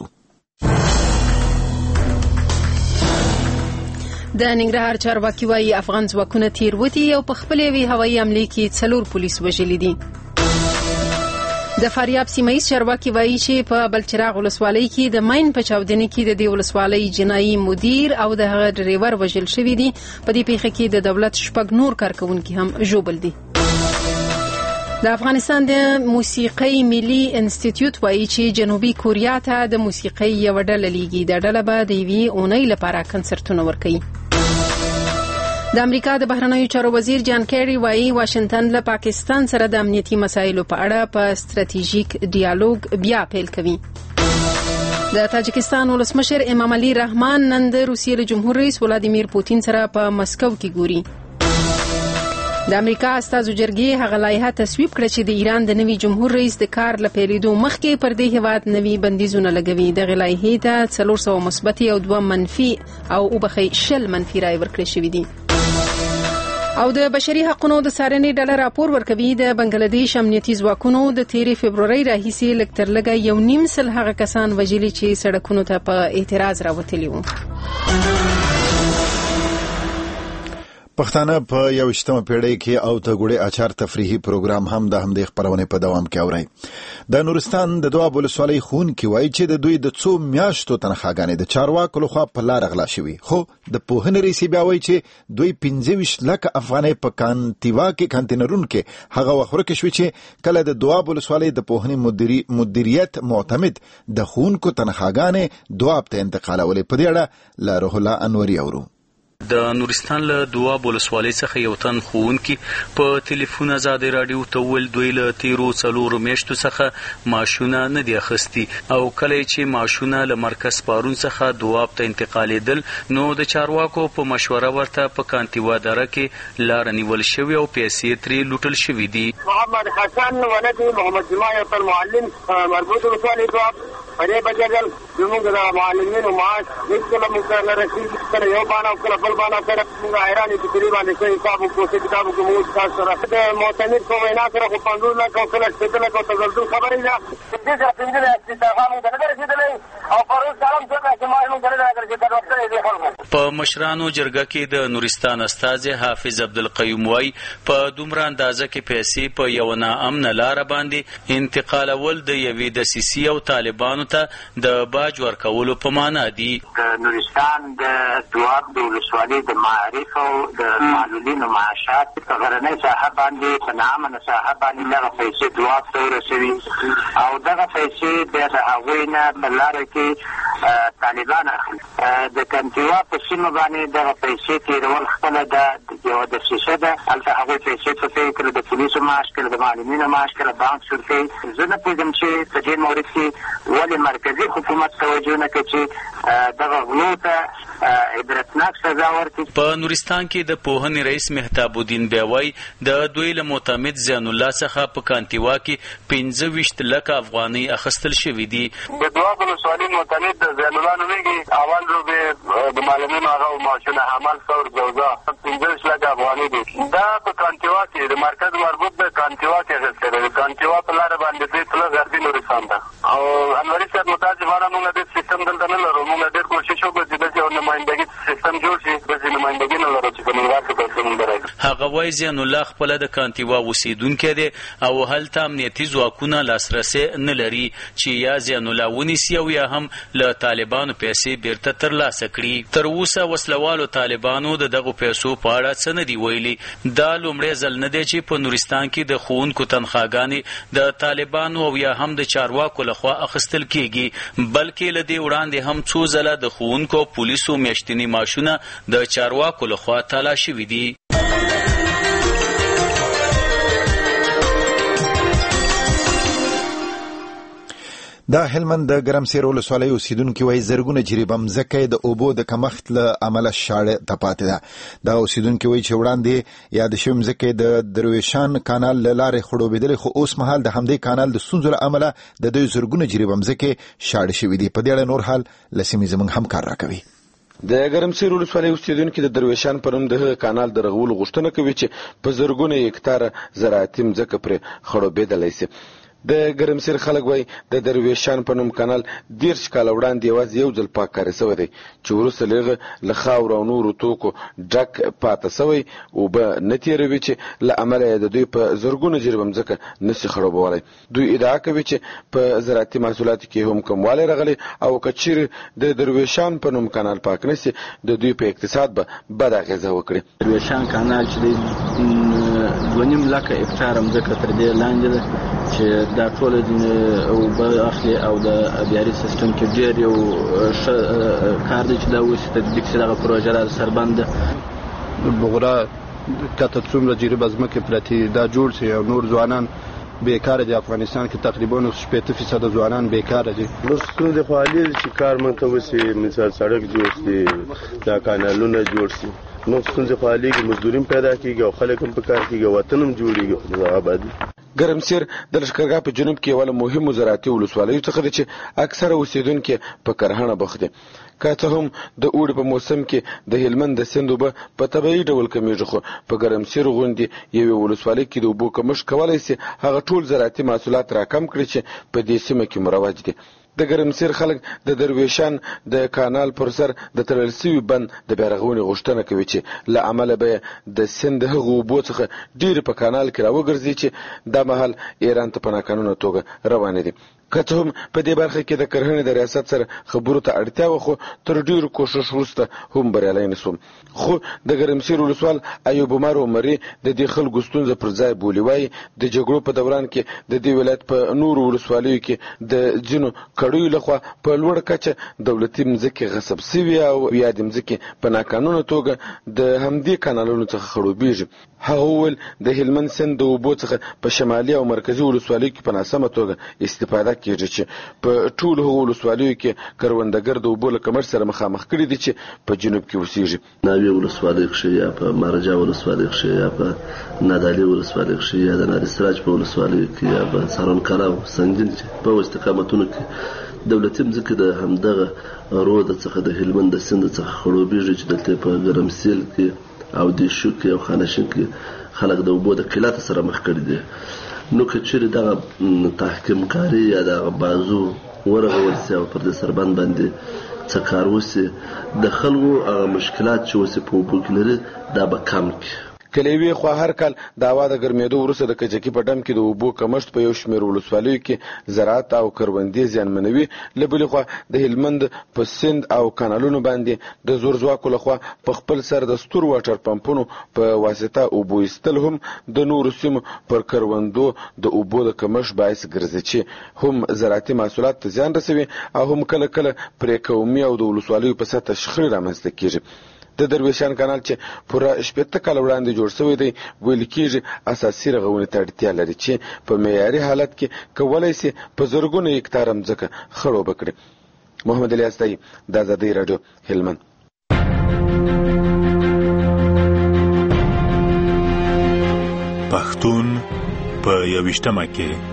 د ننګرهار چارواکي وايي افغان ځواکونه تیروتي او په خپلې هوایي حملې کې 4 پولیس وژلي دي. د فاریاب سیمایي چارواکي وایي چې په بلچراغ ولسوالۍ کې د ماین په چاودنې کې د دې ولسوالۍ جنایي مدیر او د هغه ډرایور وژل شوی دي. په دې پیښه کې د دولت 6 نور کارکونکي هم ژوبل دي. د افغانستان د موسیقۍ ملي انسټیټیوټ وایي چې جنوبي کوریا ته د موسیقۍ یو ډله لیږي. د ډله به د یوې اونۍ لپاره کنسرتونه ورکوي. د امریکا د بهرنیو چارو وزیر جان کیری وایي واشنگټن له پاکستان سره د امنیتي مسایلو په اړه په ستراتیژیک ډیالوګ بیا پیل کوي. د تاجکستان ولسمشر امام علي رحمان نن د روسیې جمهور رئیس ولادیمیر پوتین سره په مسکو کې ګوري. د امریکا استازو جرګې هغه لایحه تصویب کړه چې د ایران د نوي جمهور رئیس د کار لپیریدو مخکې پر دې هیواد نوي بندیزونه لګوي. د لایحې ته 400 مثبت او 2 منفي او وبخي 0 منفي رای ورکړل شوې دي. او د بشري حقوقو د څارنې ډله راپور ورکوي د بنگلاديش امنیتي ځواکونو د 13 فبرवरी راهیسې لکتر لګا 1.5 سل هغه کسان وژلي چې سړکونو ته په اعتراض راوتلي وو. پښتانه په 21مه پیړۍ کې او ته ګوړې اچار تفریحي پروګرام هم د همدې خبرونه په دوام کې اوري. د نورستان د دواب ولسوالۍ خون کې وایي چې د دوی د څو میاشتو تنخواګانې د چارواکو لخوا په لار غلا شوي. خو د پوهنې رئیس بیا وایي چې دوی 25 لک افغانۍ په کانتیوا کې کانتینرون کې هغه وخت ورکړي چې کله د دواب ولسوالۍ د پوهنې مدیریت معتمد د خونکو تنخواګانې دواب ته انتقالولې. په دې اړه له روح الله انوري اورو. د نورستان له دواب ولسوالۍ څخه یو تن ښوونکي په ټلیفون ازادي رادیو ته ویل دوی له 13 میاشتو څخه معاشونه نه دي اخیستي او کله چې معاشونه له مرکز پارون څخه دواب ته انتقالېدل نو د چارواکو په مشوره ورته په کانتیوا دره کې لار نیول شوی او پیسې ترې لوټل شوې دي. محمد حسن ولدي محمد جماعه المعلم مربوط ولسوالۍ دواب پرې بجګل زموږ د معلمینو معاش هیڅکله موږ نه رسېږي. کله یو باندې او کله بل باندې سره موږ حیران دي چې باندې څه حساب وکړو چې کتابو کې موږ تاسو سره د معتمد په وینا سره خو 50 لک او کله 60 لک او تزلزل خبرې ده. دې ځکه څنګه د استفاده موږ نه رسېدلې او پروز سلام څنګه چې موږ نه راغلي چې تاسو دې خلکو په مشرانو جرګه کې د نورستان استاد حافظ عبدالقیوم وای په دومره اندازه کې پیسې په یو ناامن لار باندې انتقالول د یوې د سیسي او طالبانو ته د باج ورکولو په معنا دي. د نورستان د دواب د ولسوالۍ د معارف او د معلولینو معاشات په غرنۍ ساحه باندې په ناامنه ساحه باندې دغه پیسې دواب ته ورسوي او دغه پیسې بیا د هغوی نه په لاره کې طالبان اخلي. د کانتیوا په سیمه باندې دغه پیسې تېرول خپله یوه دسیسه ده. هلته هغوی پیسې څټوي، کله د پولیسو معاش، کله د معلمینو معاش، کله بانک سورکوي. زه نه پوهېږم چې په دې مورد کې ولې مرکزي حکومت توجه نه کوي چې دغه غلو ته عبرتناک سزا ورکړي. په نورستان کې د پوهنې رئیس مهتاب الدین بیوای د دوی له معتمد زیان الله څخه په کانتیوا کې 25 لک افغانۍ اخیستل شوي دي. د دواب ولسوالۍ معتمد زیان الله نومېږي. اول روبې د معلمینو هغه معاشونه حمل ثور جوزا 15 لک افغانۍ دي. دا په کانتیوا کې د مرکز مربوط د کانتیوا کې اخیستل دي. کانتیوا په لاره باندې دوی تله غربي نورستان ته او انوري صاحب متاسفانه موږ د سیستم دلته نه لرو. موږ ډېر کوشش وکړو چې داسې یو نمایندګي سیستم جوړ شي. داسې نمایندګي نه لرو چې په نورستان کې پیسې موږ راکړو. هغه وایي وایي زین الله خپل د کانتیوا اوسیدونکی دی او هلته امنیتي ځواکونه لاسرسي نه لري چې یا زین الله ونیسي او یا هم له طالبانو پیسې بیرته ترلاسه کړي. تر اوسه وسلوالو طالبانو دغه پیسو په اړه څه نه دی ویلي. دا لومړی ځل نه دی چې په نورستان کې د ښوونکو تنخواګانې د طالبانو او یا هم د چارواکو لخوا اخیستل کیږي، بلکې له دې وړاندې هم څو ځله د ښوونکو او پولیسو میاشتني معاشونه د چارواکو لخوا تالا شوي دي. د هلمند د ګرمسیر ولسوالۍ اوسیدونکي وایي زرګونه جریبه مځکه د اوبو د کمښت له امله شاړه ته پاتې ده. دا اوسیدونکي وایي چې وړاندې یاد شوې مځکې د درویشان کانال له لارې خړوبېدلې، خو اوس مهال د همدې کانال د ستونزو له امله د دوی زرګونه جریبه مځکې شاړې شوي دي. په دې اړه نور حال له سیمې زموږ همکار راکوي. د ګرمسیر ولسوالۍ اوسیدونکي د درویشان په نوم د کانال د رغولو غوښتنه کوي چې په زرګونه هکتاره زراعتي مځکه پرې خړوبېدلی شي. د ګرمسیر خلک وایي د درویشان په نوم کانال 10 کاله وړاندې یوازې یو ځل پاک کاری شوی دی چې وروسته له خاورو او نورو توکو ډک پاته شوی، اوبه نه تېروي چې له امله د دوی په زرګونه جریبه مځکه نشي خړوبولی. دوی ادعا کوي چې په زراعتي محصولاتو کې هم کموالی راغلی او که چیرې د درویشان په نوم کانال پاک نشي د دوی په اقتصاد به بد اغېزه وکړي. درویشان کانال چې دی 2.5 لکه هکتاره مځکه تر دې لاندې ده چې دا ټول اوبه اخلي او د ابياري سیستم کې ډېر یو کار دی چې دا اوس تطبیق شي. دغه پروژه را سربند بغرا کته څومره جریبه ځمکې پرتې دا جوړ شي او نور ځوانان بیکاره دي. افغانستان کې تقریبا 80% ځوانان بیکاره دي. نو څه د خالي چې کار منته وسی مثال سړک جوړ شي، دا کانالونه جوړ شي، نو څه خالي کې مزدورین پیدا کیږي او خلک هم په کار کېږي، وطن هم جوړیږي. آبادی ګرمسیر د لښکرګاه په جنوب کې یوه مهمه زراعتي ولسوالیو څخه ده چې اکثره اوسیدونکي په کرهڼه بوخت دي. که څه هم د اوړي په موسم کې د هلمند د سیند اوبه په طبیعي ډول کمیږي، خو په ګرمسیر غوندې یوې ولسوالۍ کې د اوبو کمښت کولی شي هغه ټول زراعتي محصولات راکم کړي چې په دې سیمه کې مروج دي. د ګرمسیر خلک د درویشان د کانال پر سر د تړل شوي بند د بیارغونې غوښتنه کوي چې له امله به د سیند د هغو اوبو څخه ډېرې په کانال کې راوګرځي چې دا مهال ایران ته په ناقانونه توګه روانې دي. که څه هم په دې برخه کې د کرهڼې د ریاست سره خبرو ته اړتیا وه، خو تر ډېرو کوښښ وروسته هم بریالی نه شوم. خو د ګرمسیر ولسوال ایوب عمر عمري د دې خلکو ستونزه پر ځای بولي. وایي د جګړو په دوران کې د دې ولایت په نورو ولسوالیو کې د ځینو کړیو لخوا په لوړ کچه دولتي مځکې غصب شوي او یا د مځکې په ناقانونه توګه د همدې کانالونو څخه خړوبېږي. هغه وویل د هلمند سیند د اوبو څخه په شمالي او مرکزي ولسوالیو کې په ناسمه توګه استفاده کېږي چې په ټولو هغو ولسوالیو کې کروندګر د اوبو له کمښت سره مخامخ کړي دي چې په جنوب کې اوسېږي. ناوې ولسوالۍ کښې یا په مارجا ولسوالۍ کښې یا په نادالي ولسوالۍ کښې یا د نادسراج په ولسوالۍ کې یا په سارنکلا او سنګین چې په استقامتونو کې دولتي مځکې د همدغه رود څخه د هلمند د سیند څخه خړوبېږي چې دلته په ګرمسیل کې او د شوک او خانشین کې خلک د اوبو د قلت سره مخ کړي دي. نو که چیرې دغه تحکیم کاری یا دغه بازو ورغول سي او پر دې سربند باندې څه کار وسي د خلکو مشکلات چې وسي په اوبو کې لري دا به کم کړي. کلیوي خو هر کال د هوا د ګرمېدو وروسته د کجکي په ډم کې د اوبو کمښت په یو شمېر ولسوالیو کې زراعت او کروندې زیانمنوي. له بلې خوا د هلمند په سیند او کانالونو باندې د زور ځواکو لخوا په خپل سر د ستور واټر پمپونو په واسطه اوبو ایستل هم د نورو سیمو پر کروندو د اوبو د کمښت باعث ګرځي چې هم زراعتي محصولات ته زیان رسوي او هم کله کله پرې قومي او د ولسوالیو په سطحه شخړې رامنځته کېږي. د درویشان کانال چې پوره 70 کاله وړاندې جوړ شوی دی ویل کېږي اساسي رغونې ته اړتیا لري چې په معیاري حالت کې کولی شي په زرګونه هکتاره مځکه خړوبه کړي. محمد علي استایي، د آزادۍ راډیو، هلمند. پښتون په 21مه کې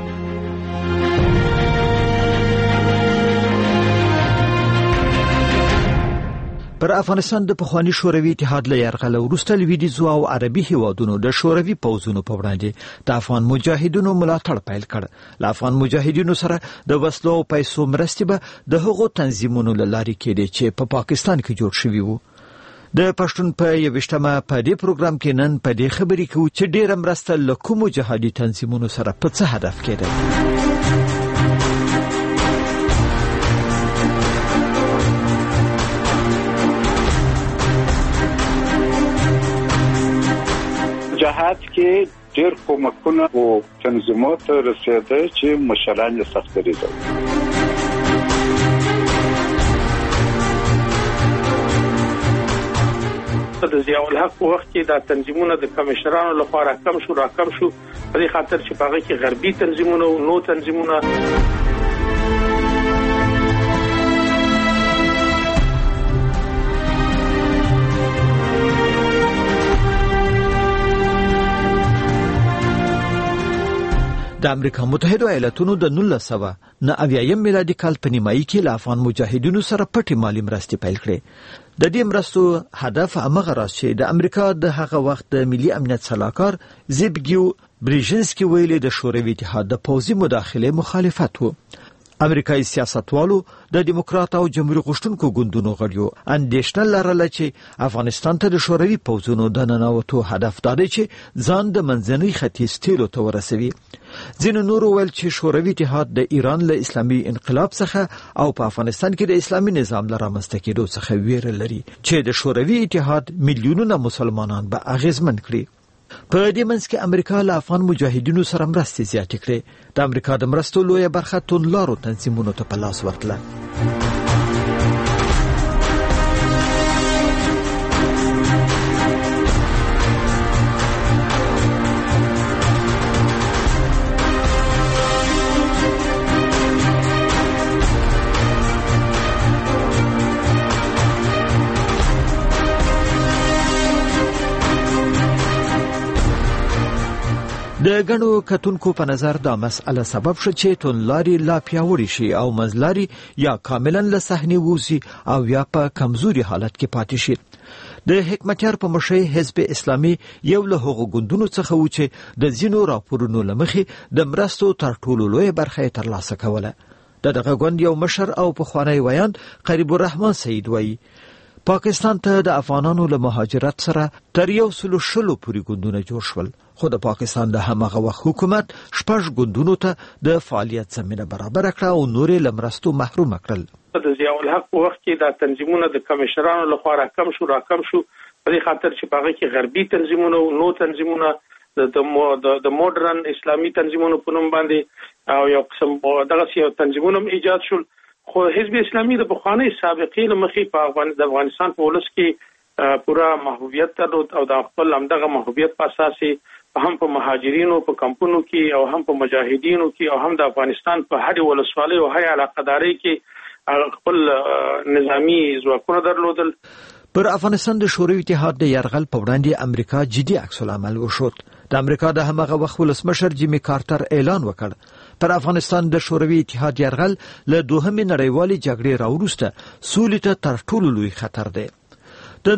پر افغانستان د پخوانی شوروي اتحاد له یرغل وروسته لویدیځو او عربي هیوادونو د شوروي پوځونو په وړاندې د افغان مجاهدینو ملاتړ پیل کړ. له افغان مجاهدینو سره د وسلو او پیسو مرستې به د هغو تنظیمونو له لارې کېدې چې په پاکستان کې جوړ شوي وو. د پښتون په 21مه په دې پروګرام کې نن په دې خبرې کوو چې ډېر مرسته له کومو جهادي تنظیمونو سره په څه هدف کې ده. جهاد کې ډېر کومکونه او تنظیمات رسېده چې مشران یې سخت دریځ. د ضیاء الحق په وخت کې دا تنظیمونه د کمشنرانو لخوا راکم شو په دې خاطر چې په هغه کې غربي تنظیمونه او نو تنظیمونه د امریکا متحده ایالاتونو د 1990 میلادي کال په نیمایي کې له افغان مجاهدینو سره پټې مالی مرستې پیل کړې. د دې مرستو هدف هغه راز چې د امریکا د هغه وخت د ملي امنیت سلاکار زبګیو بریژنسکي ویلي د شوروي اتحاد د پوځي مداخله مخالفت و. امریکایي سیاستوالو د دیموکرات او جمهوریت غوښتونکو ګوندونو غړیو اندېښنه لرله چې افغانستان ته د شوروي پوځونو د ننوتو هدف دا دی چې ځان د منځنۍ ختیځ تیلو ته ورسوي. ځینو نورو ویل چې شوروي اتحاد د ایران له اسلامي انقلاب څخه او په افغانستان کې د اسلامي نظام له رامنځته کېدو څخه ویره لري چې د شوروي اتحاد میلیونونه مسلمانان به اغیزمن کړي. په دې منځ کې امریکا له افغان مجاهدینو سره مرستې زیاتې کړې. د امریکا د مرستو لویه برخه توندلارو تنظیمونو ته په لاس ورتله. د غنو کتونکو په نظر دا مسأله سبب شو چې توندلاري لا پیاوړي شي او منځلاري یا کاملا له صحنې ووزي او یا په کمزوري حالت کې پاتې شي. د حکمتیار په مشرۍ حزب اسلامي یو له هغو ګوندونو څخه و چې د ځینو راپورونو له مخې د مرستو تر ټولو لویه برخه یې ترلاسه کوله. دغه ګوند یو مشر او پخوانی ویاند قریب الرحمن سعید وایي پاکستان ته د افغانانو له مهاجرت سره تر 100 پورې ګوندونه جوړ شول، خو د پاکستان د همغه وخت حکومت 6 ګوندونو ته د فعالیت زمینه برابر کړه او نورې له مرستو محروم کړل. د ضیاء الحق په وخت کې دا تنظیمونه د کمشنرانو لخوا راکم شو په دې خاطر چې په هغه کې غربي تنظیمونه او نو تنظیمونه د موډرن اسلامي تنظیمونو په نوم باندې او یو قسم دغه یو تنظیمونه ایجاد شول. خو حزب اسلامي د بخوانی سابقې لمخې په افغانستان په ولس کې پورا محبوبیت درلود او د خپل همدغه محبوبیت په اساس هم په مهاجرینو په کمپونو کې او هم په مجاهدینو کې او هم د افغانستان په هر ولسوالۍ او هر علاقه‌داري کې خپل نظامی ځواکونه درلودل. پر افغانستان د شوروي اتحاد د یرغل په وړاندې امریکا جدي عکس العمل وښود. د امریکا د همغه وخت ولسمشر جیمی کارتر اعلان وکړ پر افغانستان د شوروي اتحاد یرغل له دوهمې نړیوالې جګړې راوروسته سولې ته تر ټولو لوی خطر دی. د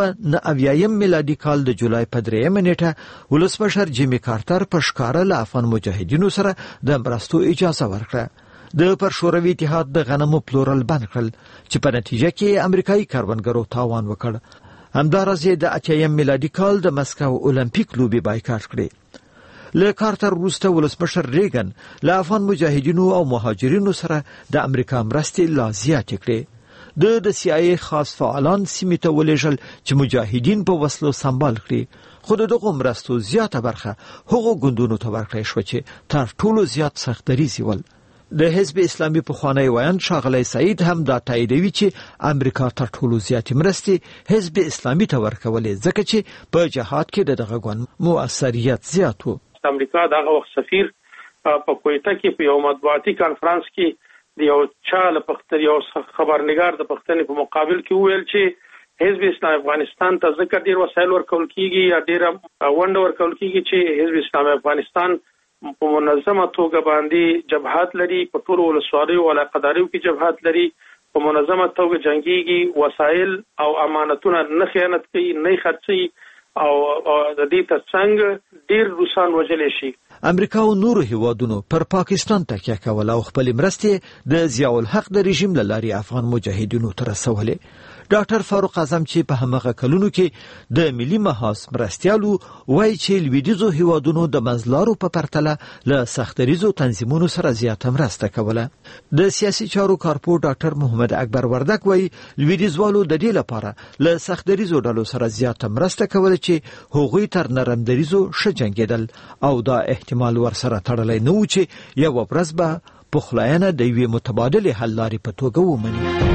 1990 میلادي کال د جولای په 3 نیټه ولسمشر جیمی کارتر په ښکاره له افغان مجاهدینو سره د مرستو اجازه ورکړه. د پر شوروي اتحاد د غنمو پلورل بند کړل چې په نتیجه کې امریکایي کاروانګرو تاوان وکړ. همداراز د 80 میلادي کال د مسکو اولمپیک لوبې بایکاټ کړې. له کارتر وروسته ولسمشر ریګن له افغان مجاهدینو او مهاجرینو سره د امریکا مرستې لا زیاتې کړې. د CIA خاص فعالان سیمې ته ولېږل چې مجاهدین په وسلو سمبال کړي، خو دغه مرستو زیاته برخه هغو ګوندونو ته ورکړل شو چې تر ټولو زیات سختدریځي ول. د حزب اسلامي پخوانی ویاند ښاغلی سعید هم دا تاییدوي چې امریکا تر ټولو زیاتې مرستې حزب اسلامي ته ورکولې ځکه چې په جهاد کې دغه ګوند موثریت زیات و. امریکا دغه وخت سفیر په کویټه کې په یو مطبوعاتي کانفرنس کې د یو چا له پختر یو خبرنګار د پښتنې په مقابل کې ویل چې حزب اسلامي افغانستان ته ځکه ډیر وسایل ورکول کیږي یا ډیر ونډه ورکول کیږي چې حزب اسلامي افغانستان په منظمه توګه باندې جبهات لري، په ټولو ولسوالیو او علاقه‌داریو کې جبهات لري، په منظمه توګه جنگيږي، وسایل او امانتونه نه خیانت کوي، نه خرڅي او د دې ترڅنګ ډیر روسان وژل شي. امریکا او نورو هیوادونو پر پاکستان تکیه کول او خپل مرستې د ضیاء الحق د رژیم له لارې افغان مجاهدینو ته رسولې. ډاکټر فاروق اعظم چې په همغه کلونو کې د ملي محاذ مرستیالو وایي چې لویدیځو هیوادونو د منځلارو په پرتله له سختریزو تنظیمونو سره زیاته مرسته کوله. د سیاسي چارو کارپور ډاکټر محمد اکبر وردک وایي لویدیځوالو د دې لپاره له سختریزو ډلو سره زیاته مرسته کوله چې هغوی تر نرم دریزو ښه جنګېدل او دا احتمال ورسره تړلی نه و چې یوه ورځ به پخلاینه د یوې متبادلې حل لارې په توګه ومني.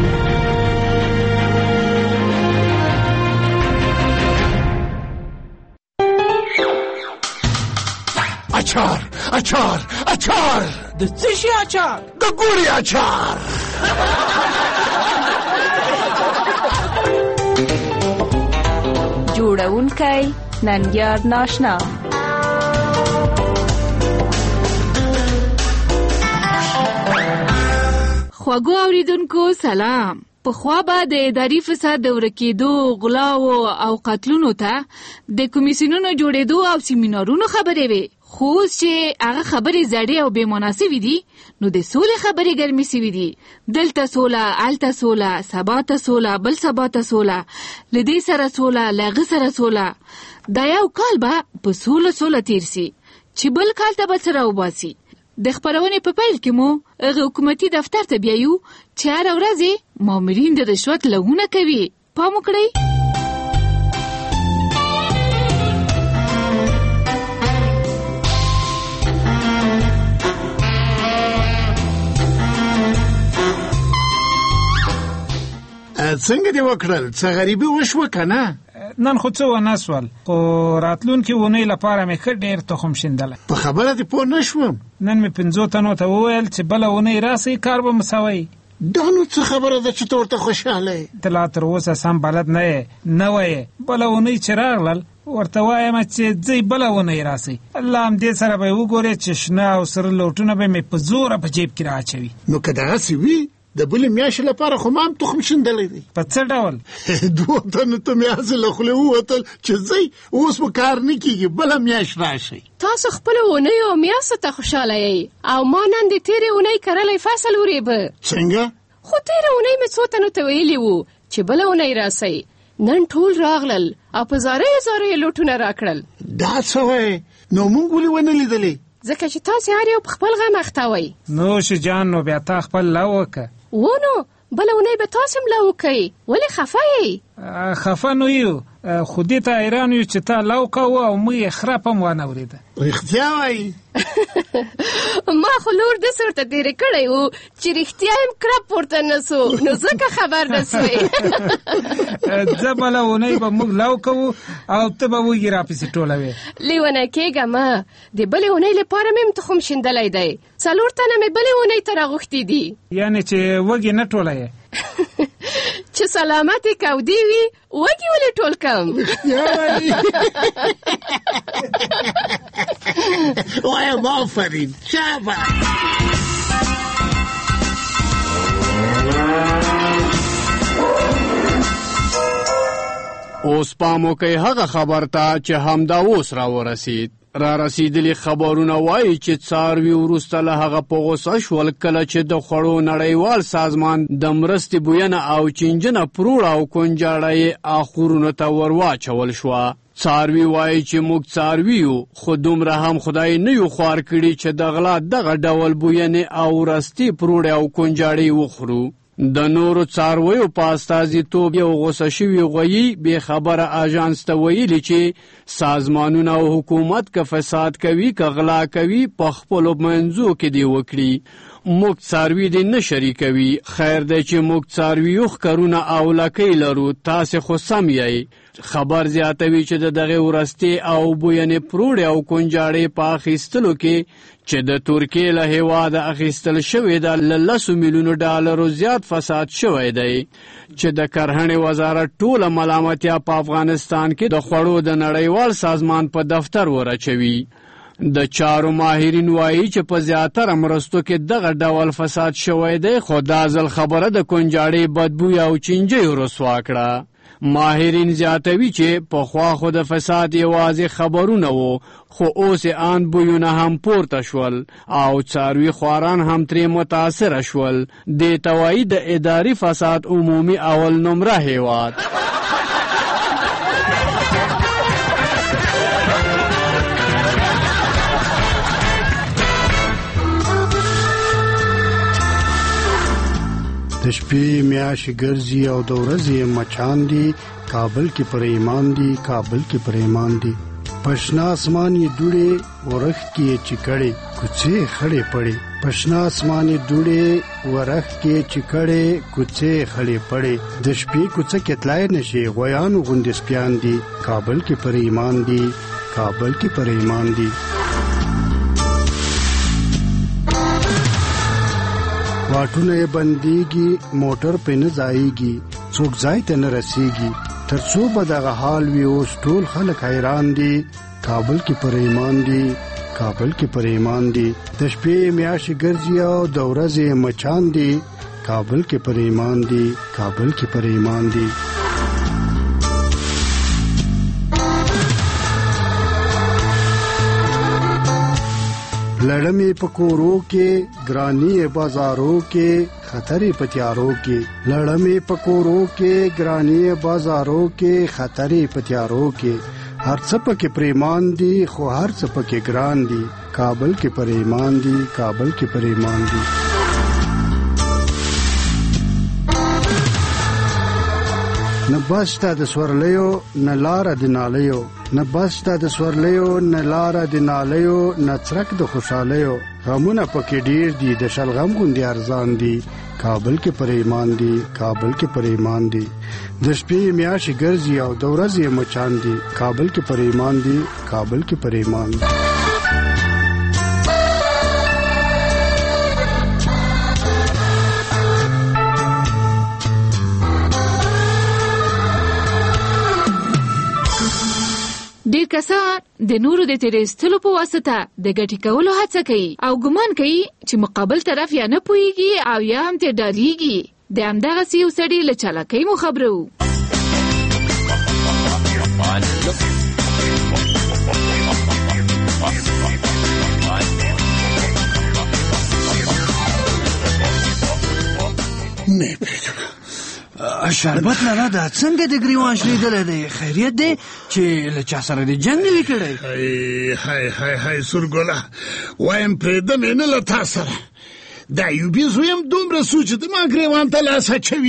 اچار اچار اچار د څه شي اچار؟ د ګوري اچار. جوړونکی ننګیار ناشنا. خواږو اوریدونکو سلام. پخوا به د اداري فساد د ورکېدو، غلاو او قتلونو ته د کمیسیونونو جوړېدو او سیمینارونو خبرې وي، خو چې هغه خبرې زړې او بې مناسبې دي نو د سولې خبرې ګرمې سوي دي. دلته سوله، هلته سوله، سبا ته سوله، بل سبا ته سوله، له دې سره سوله، له هغه سره سوله. دا یو کال به په سوله تیر سي چې بل کال ته به څه راوباسي. د خپرونې په پیل کې مو هغه حکومتي دفتر ته بیایو چې هره ورځ مامورین د رشوت لغونه کوي. پام وکړئ. څنګه دې وکړل؟ څه غریبي وشوه که نه؟ نن خو څه ونه سول، خو راتلونکي اونۍ لپاره مې ښه ډېر تخم شیندلی. په خبره دې پوه نه شوم. نن مې 5 تنو ته وویل چې بله اونۍ راسئ، کار به مسوئ. دا نو څه خبره ده چې ته ورته خوشحاله یې؟ ته لا تر اوسه سم بلد نه یې، نه وایې. بله اونۍ چې راغلل ورته وایم چې ځئ بله اونۍ راسئ. الله همدې سره به یې وګورې چې شنه او سره لوټونه به مې په زوره په جیب کې رااچوي. نو که دغسې وي د بلې میاشتې لپاره خو ما هم تخم شیندلی دی. په څه ډول؟ 2 تنو ته مې هسې له خولې ووتل چې ځئ اوس به کار نه کېږي، بله میاشت راشئ. تاسو خپلو اونیو او میاشتو ته خوشحاله یئ او ما نن د تېرې اونۍ کرلی فصل وریبه. څنګه؟ خو تېره اونۍ مې 2 تنو ته ویلي وو چې بله اونۍ راسئ. نن ټول راغلل او په زاریو لوټونه راکړل. دا څه وایې؟ نو موږ ولې ونه لیدلې؟ ځکه چې تاسې هر یو په خپل غم اخته وئ. نوش جان، نو بیا تا خپل لا وکړه. ونو بله اونۍ به تاسې هم لا وکئ. ولې خفه یئ؟ خفه نو یو، خو دې ته حیران یو چې تا لا وکوه او موږ یې خرپ هم وانه اورېده. رښتیا وایي؟ ما خو لور داسې ورته تېرې کړی و چې رښتیا هم کرپ پورته نه سو، نو ځکه خبر نه سوې. ځه بله اونۍ به موږ لا وکوو او ته به وږي راپسې ټولوې. لیونه کېږه مه، د بلې اونۍ لپاره مې هم تخم شیندلی دی. 4 تنه مې بلې اونۍ ته راغوښتي دي. یعنې چې وږي نه ټولوې؟ چې سلامتې کودې وي وږي ولې ټول کم؟ وایم آفرین، شاباش. اوس پام وکئ هغه خبر ته چې همدا اوس راورسید. را رسیدلی خبرونه وایي چې څاروي وروسته له هغه په غوسه شول کله چې د خوړو نړیوال سازمان د مرستې بوینه او چینجنه پروړه او کونجاړه یې اخورونو ته ورواچول شوه. څاروي وایي چې موږ څاروي یو، خو دومره هم خدای نه یو خوار کړي چې د غلا دغه ډول بوینې او رستې پروړې او کونجاړې وخورو. د نورو څارویو په استازیتوب یو غوسه شوي غویي بې خبره اژانس ته ویلي چې سازمانونه او حکومت که فساد کوي که غلا کوي په خپلو منځو کې دې وکړي. موږ څاروي دې نه شریکوي. خیر دی چې موږ څارویو ښکرونه او لکۍ لرو، تاسې خو سم یئ. خبر زیاتوي چې د دغې ورستې او بوینې پروړې او کونجاړې په اخیستلو کې چې د ترکیې له هېواده اخیستل شوې ده له 10 میلیونو ډالرو زیات فساد شوی دی، چې د کرهڼې وزارت ټوله ملامتیا په افغانستان کې د خوړو د نړیوال سازمان په دفتر ورچوي. د چارو ماهرین وایي چې په زیاتره مرستو کې دغه ډول فساد شوی دی، خو دا ځل خبره د کونجاړې بدبوی او چینجیو رسوا کړه. ماهرین زیاتوي چې پخوا خو د فساد یوازې خبرونه وو، خو اوس آن بویونه هم پورته شول او څاروي خواران هم ترې متاثره شول. دې ته وایي د اداري فساد عمومي اول نمره هیواد. د شپې میاشتې ګرځي او د ورځې مچان دي، کابل کې پر ایمان دي، کابل کې پر ایمان دي. پشنا اسمان یې دوړې ورخ کې چکړې کوڅې خړې پړې، پشنا اسمان یې دوړې ورخ کې چکړې کوڅې خړې پړې. د شپې کوڅه کې تلای نشي، غویانو غوندې سپیان دي، کابل کې پر ایمان دي، کابل کې پر ایمان دي. واټونه یې بندېږي، موټر پې نه ځایږي، څوک ځای ته نه رسېږي. تر څو به دغه حال وي اوس ټول خلک حیران دي، کابل کې پر ایمان دي، کابل کې پر ایمان دي. د شپې میاشتې ګرځي او د ورځې مچان دي، کابل کې پر ایمان دي، کابل کې پر ایمان دي. لړمې په کورو کې، ګرانی بازارو کې، خطرې په تیارو کې. لړمې په کورو کې، ګرانی بازارو کې، خطرې په تیارو کې. هر څه پکې پریمان دي، خو هر څه پکې ګران دي، کابل کې پر ایمان دي، کابل کې پر ایمان دي. نه بسته د سورلیو نه لاره د نالیو، نه بسته د سورلیو نه لاره د نالیو، نه څرک د خوشحالیو. غمونه پکې ډیر دي، د شلغم غوندې ارزان دي، کابل کې پر ایمان دي، کابل کې پر ایمان دي. د شپې میاشتې ګرځي او د ورځې مچان دي، کابل کې پر ایمان دي، کابل کې پر ایمان دي. ډېر کسان د نورو د تیریستلو په واسطه د ګټې کولو هڅه کوي او ګمان کوي چې مقابل طرف یا نه پوهیږي او یا هم ترې ډارېږي. د همدغسې یو سړي له چالاکۍ مو خبرو. نه پېژنه شربت لاله دا څنګه د ګریوان شلیدلی دی؟ خیریت دی چې له چا سره د جنګ نه وي کړی؟ هی سورګله وایم پرېږده مې نه له تا سره. د ایوبي زوی هم دومره سو چې د ما ګریوان ته لاس اچوي.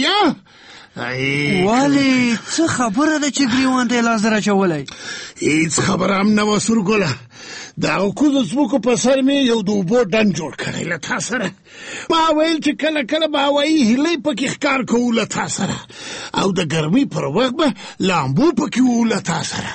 ولې څه خبره ده چې ګریوان ته یې لاس در اچولی؟ هېڅ خبره هم نه وه سورګله. د کوزو ځمکو په سر مې یو د اوبو ډنډ جوړ کړی له تا سره. ما ویل چې کله کله به هوایي هیلۍ پکې ښکار کوو له تا سره، او د ګرمۍ پر وخت به لامبو پکې وو له تا سره.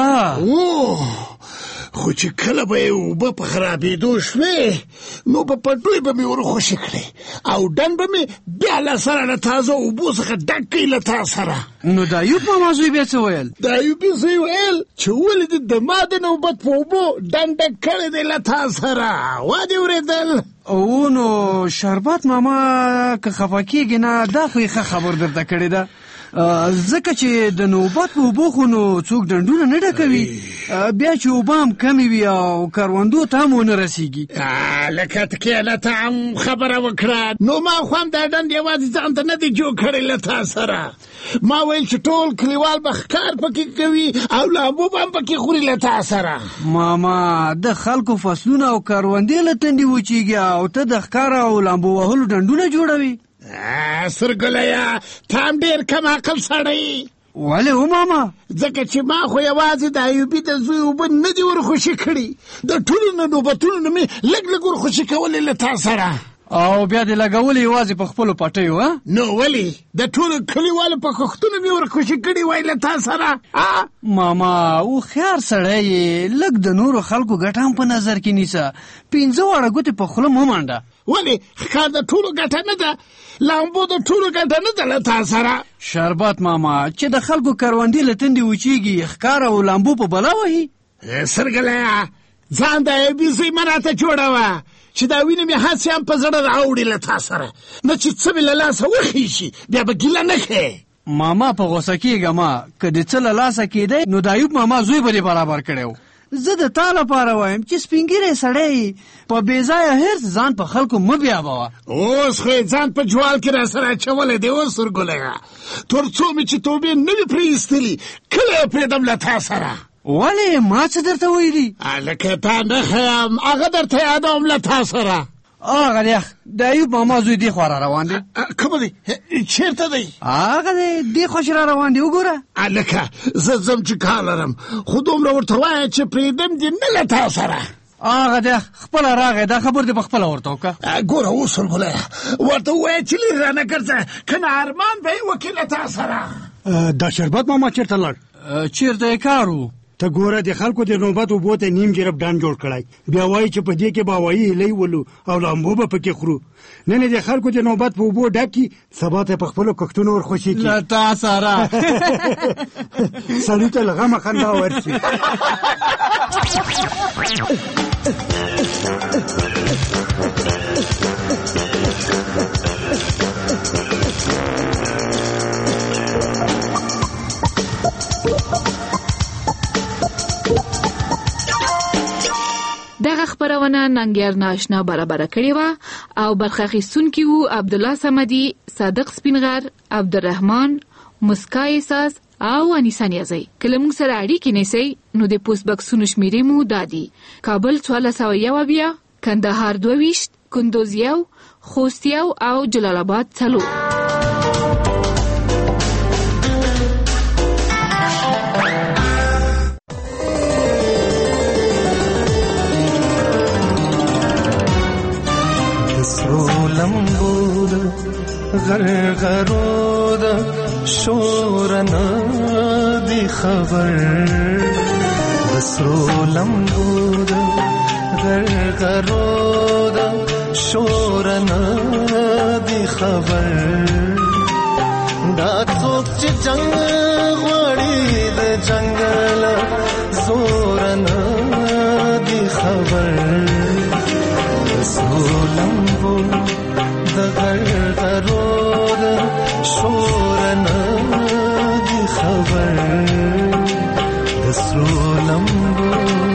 خو چې کله به یې اوبه په خرابېدو شوې نو په پټوی به مې ورخوشي کړې او ډنډ به مې بیا له سره له تازه اوبو څخه ډک کړي له تا سره. نو د ایوب ماما زوی بیا څه ویل؟ د ایوبي زوی ویل چې ولې دې د ما د نوبت په اوبو ډنډ ډک کړی دی له تا سره. وا دې اورېدل؟ او نو شربت ماما که خفه کېږي نه، دا خو یې ښه خبر درته کړې ده، ځکه چې د نوبت په اوبو خو نو څوک ډنډونه نه ډکوي، بیا چې اوبه هم کمې وي او کروندو ته هم ونه رسېږي. لکه تکیه ته هم خبره وکړه. نو ما خو هم دا ډنډ یوازې ځان ته نه دی جوړ کړی له تا سره. ما ویل چې ټول کلیوال به ښکار پکې کوي او لامبو به هم پکې خوري له تا سره. ماما د خلکو فصلونه او کروندې له تندې وچېږي او ته د ښکار او لامبو وهلو ډنډونه جوړوي. سرګلیا ته هم ډېر کم عقل سړی. ولې و ماما؟ ځکه چې ما خو یوازې د ایوبي د زوی اوبه نه دي ورخوشي کړي، د ټولو نه نوبتونو نه مې لږ لږ ورخوشي کولې له تا سره. او بیا دې لګولې یوازې په خپلو پټیو؟ نو ولې د ټولو کلیوالو په کښتونو مې ورخوشي کړي وای له تا سره. ماما هوښیار سړی یې، لږ د نورو خلکو ګټه هم په نظر کې نیسه، 5 واړه ګوتې په خوله مه منډه. ولې ښکار د ټولو ګټه نه ده، لامبو د ټولو ګټه نه ده له تا سره. شربت ماما چې د خلکو کروندې له تندې وچېږي، ښکار او لامبو په بلا وهي. سرګلیا ځان د ایوبي زوی مه راته جوړوه چې دا وینې مې هسې هم په زړه راوړي له تا سره، نه چې څه مې له لاسه وخیږي بیا به ګیله نه ښې. ماما په غوسه کېږه ما که د څه له لاسه کېدی نو د ایوب ماما زوی به دې برابر کړی و. زه د تا لپاره وایم چې سپینګیری سړی په بېځایه حرص ځان په خلکو مه بیابوه. اوس خو یې ځان په جوال کې راسره اچولی دی. اوس ورګلیا تر څو مې چې توبې نه وي پرې ایستلي کله یې پرېږدم له تا سره. ولې ما څه درته ویلي؟ لکه تا نه ښیم هغه درته یادوم له تا سره. هغه دی د ایوب ماما زوی دې خوا را روان دی. کومه دی؟ چېرته دی؟ هغه دی دې خوشې را روان دی. وګوره لکه زه ځم چې کار لرم خو دومره ورته وایه چې پرېږدم دې نه له تا سره. هغه دی خپله راغی دا خبر دې په خپله ورته وکړه. ګوره اوس ورګلیا ورته ووایه چې لرې رانه ګرځه که نه ارمان به یې وکړي له تا سره. دا شربت ماما چېرته لاړ؟ چېرته یې کار و؟ ته ګوره د خلکو د نوبت اوبو ته نیم جرب ډان جوړ کړی بیا وایي چې په دې کې به هوایي هیلۍ ولو او لامبو به پکې خورو. نن د خلکو د نوبت په اوبو ډکي سبا ته په خپلو کښتونو ورخوشي کړي. له تا سره سړي ته له غمه خندا ورشي. دغه خبرونه ننګیار ناشنا برابر کړې وه او برخه اخیستونکي وو عبدالله صمدي، صادق سپینغر، عبدالرحمن، مسکا احساس او انیسا نیازی. که له موږ سره اړیکې نیسئ نو د پوسټ بکسونو شمیرې مو دا دي: کابل 1401، کندهار 22، کندوز 1، خوست 1 او جلال آباد 4. لمبود غرغرود شورنا دی خبر بسرو لمبود غرغرود شورنا دی خبر دا څوک چې جنگ غواړي د جنگل زورنا دی خبر بسرو لمبود د غرغرود شورنا دی خبر د سرو لمبو.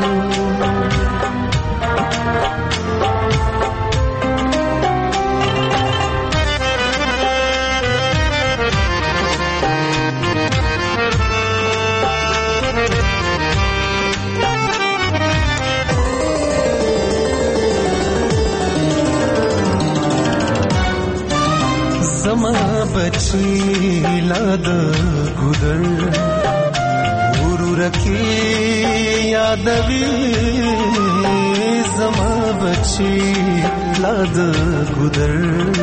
زما بچی لاد ګودر ورورکی یادوي. زما بچی لاد ګودر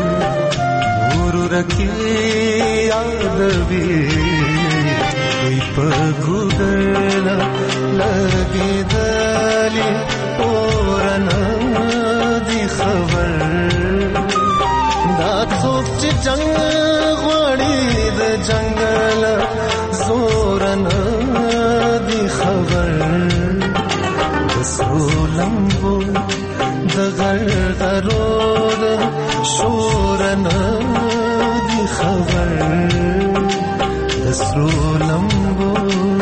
ورورکی یادوي. وی په ګودر لګي دلی اورنا دی خبر دا څوک چې جنگ غواړي د جنگل زورنا دی خبر د سرو لمبو د غرغرود شورنا دی خبر د سرو لمبو.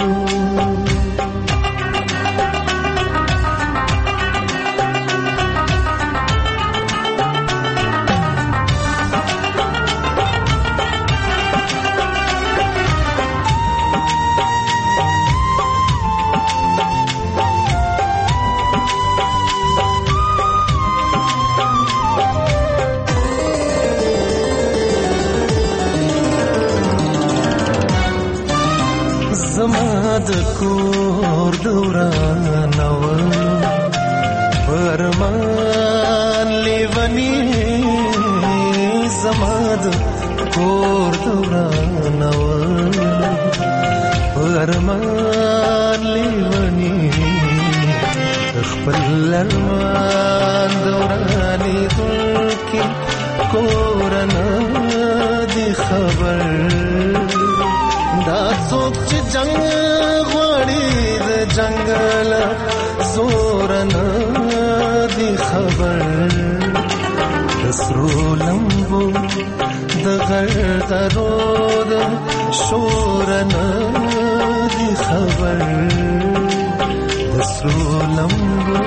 د کور دوران اول فرمان لیونی. زما د کور دوران اول فرمان لیونی. خپل لړمان دورانی دلکی کورنا دی خبر دا څوک چې جنگ غواړي د جنگل زورنا دی خبر د سرو لمبو د د غرغرو د شور نه دی خبر د سرو لمبو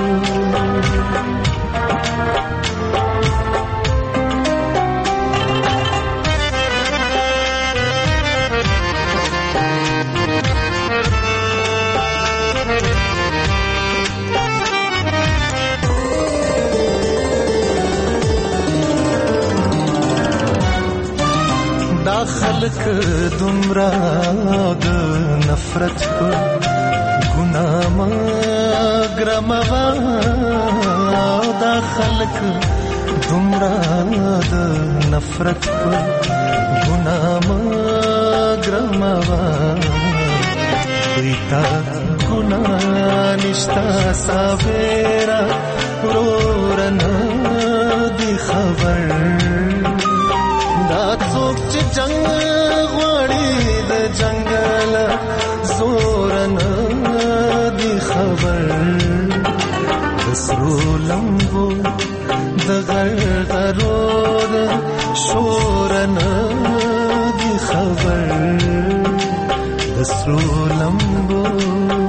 خلق دمرا د نفرت په ګناه مګرموا دا خلق دمرا د نفرت په ګناه مګرموا دیتا ګناه نشتا ساویرا ورورنا دی خبر دا څوک چې جنگ غواړي د جنگل زور نه دی خبر د سرو لمبو د غرغرو د شور نه دی خبر د سرو لمبو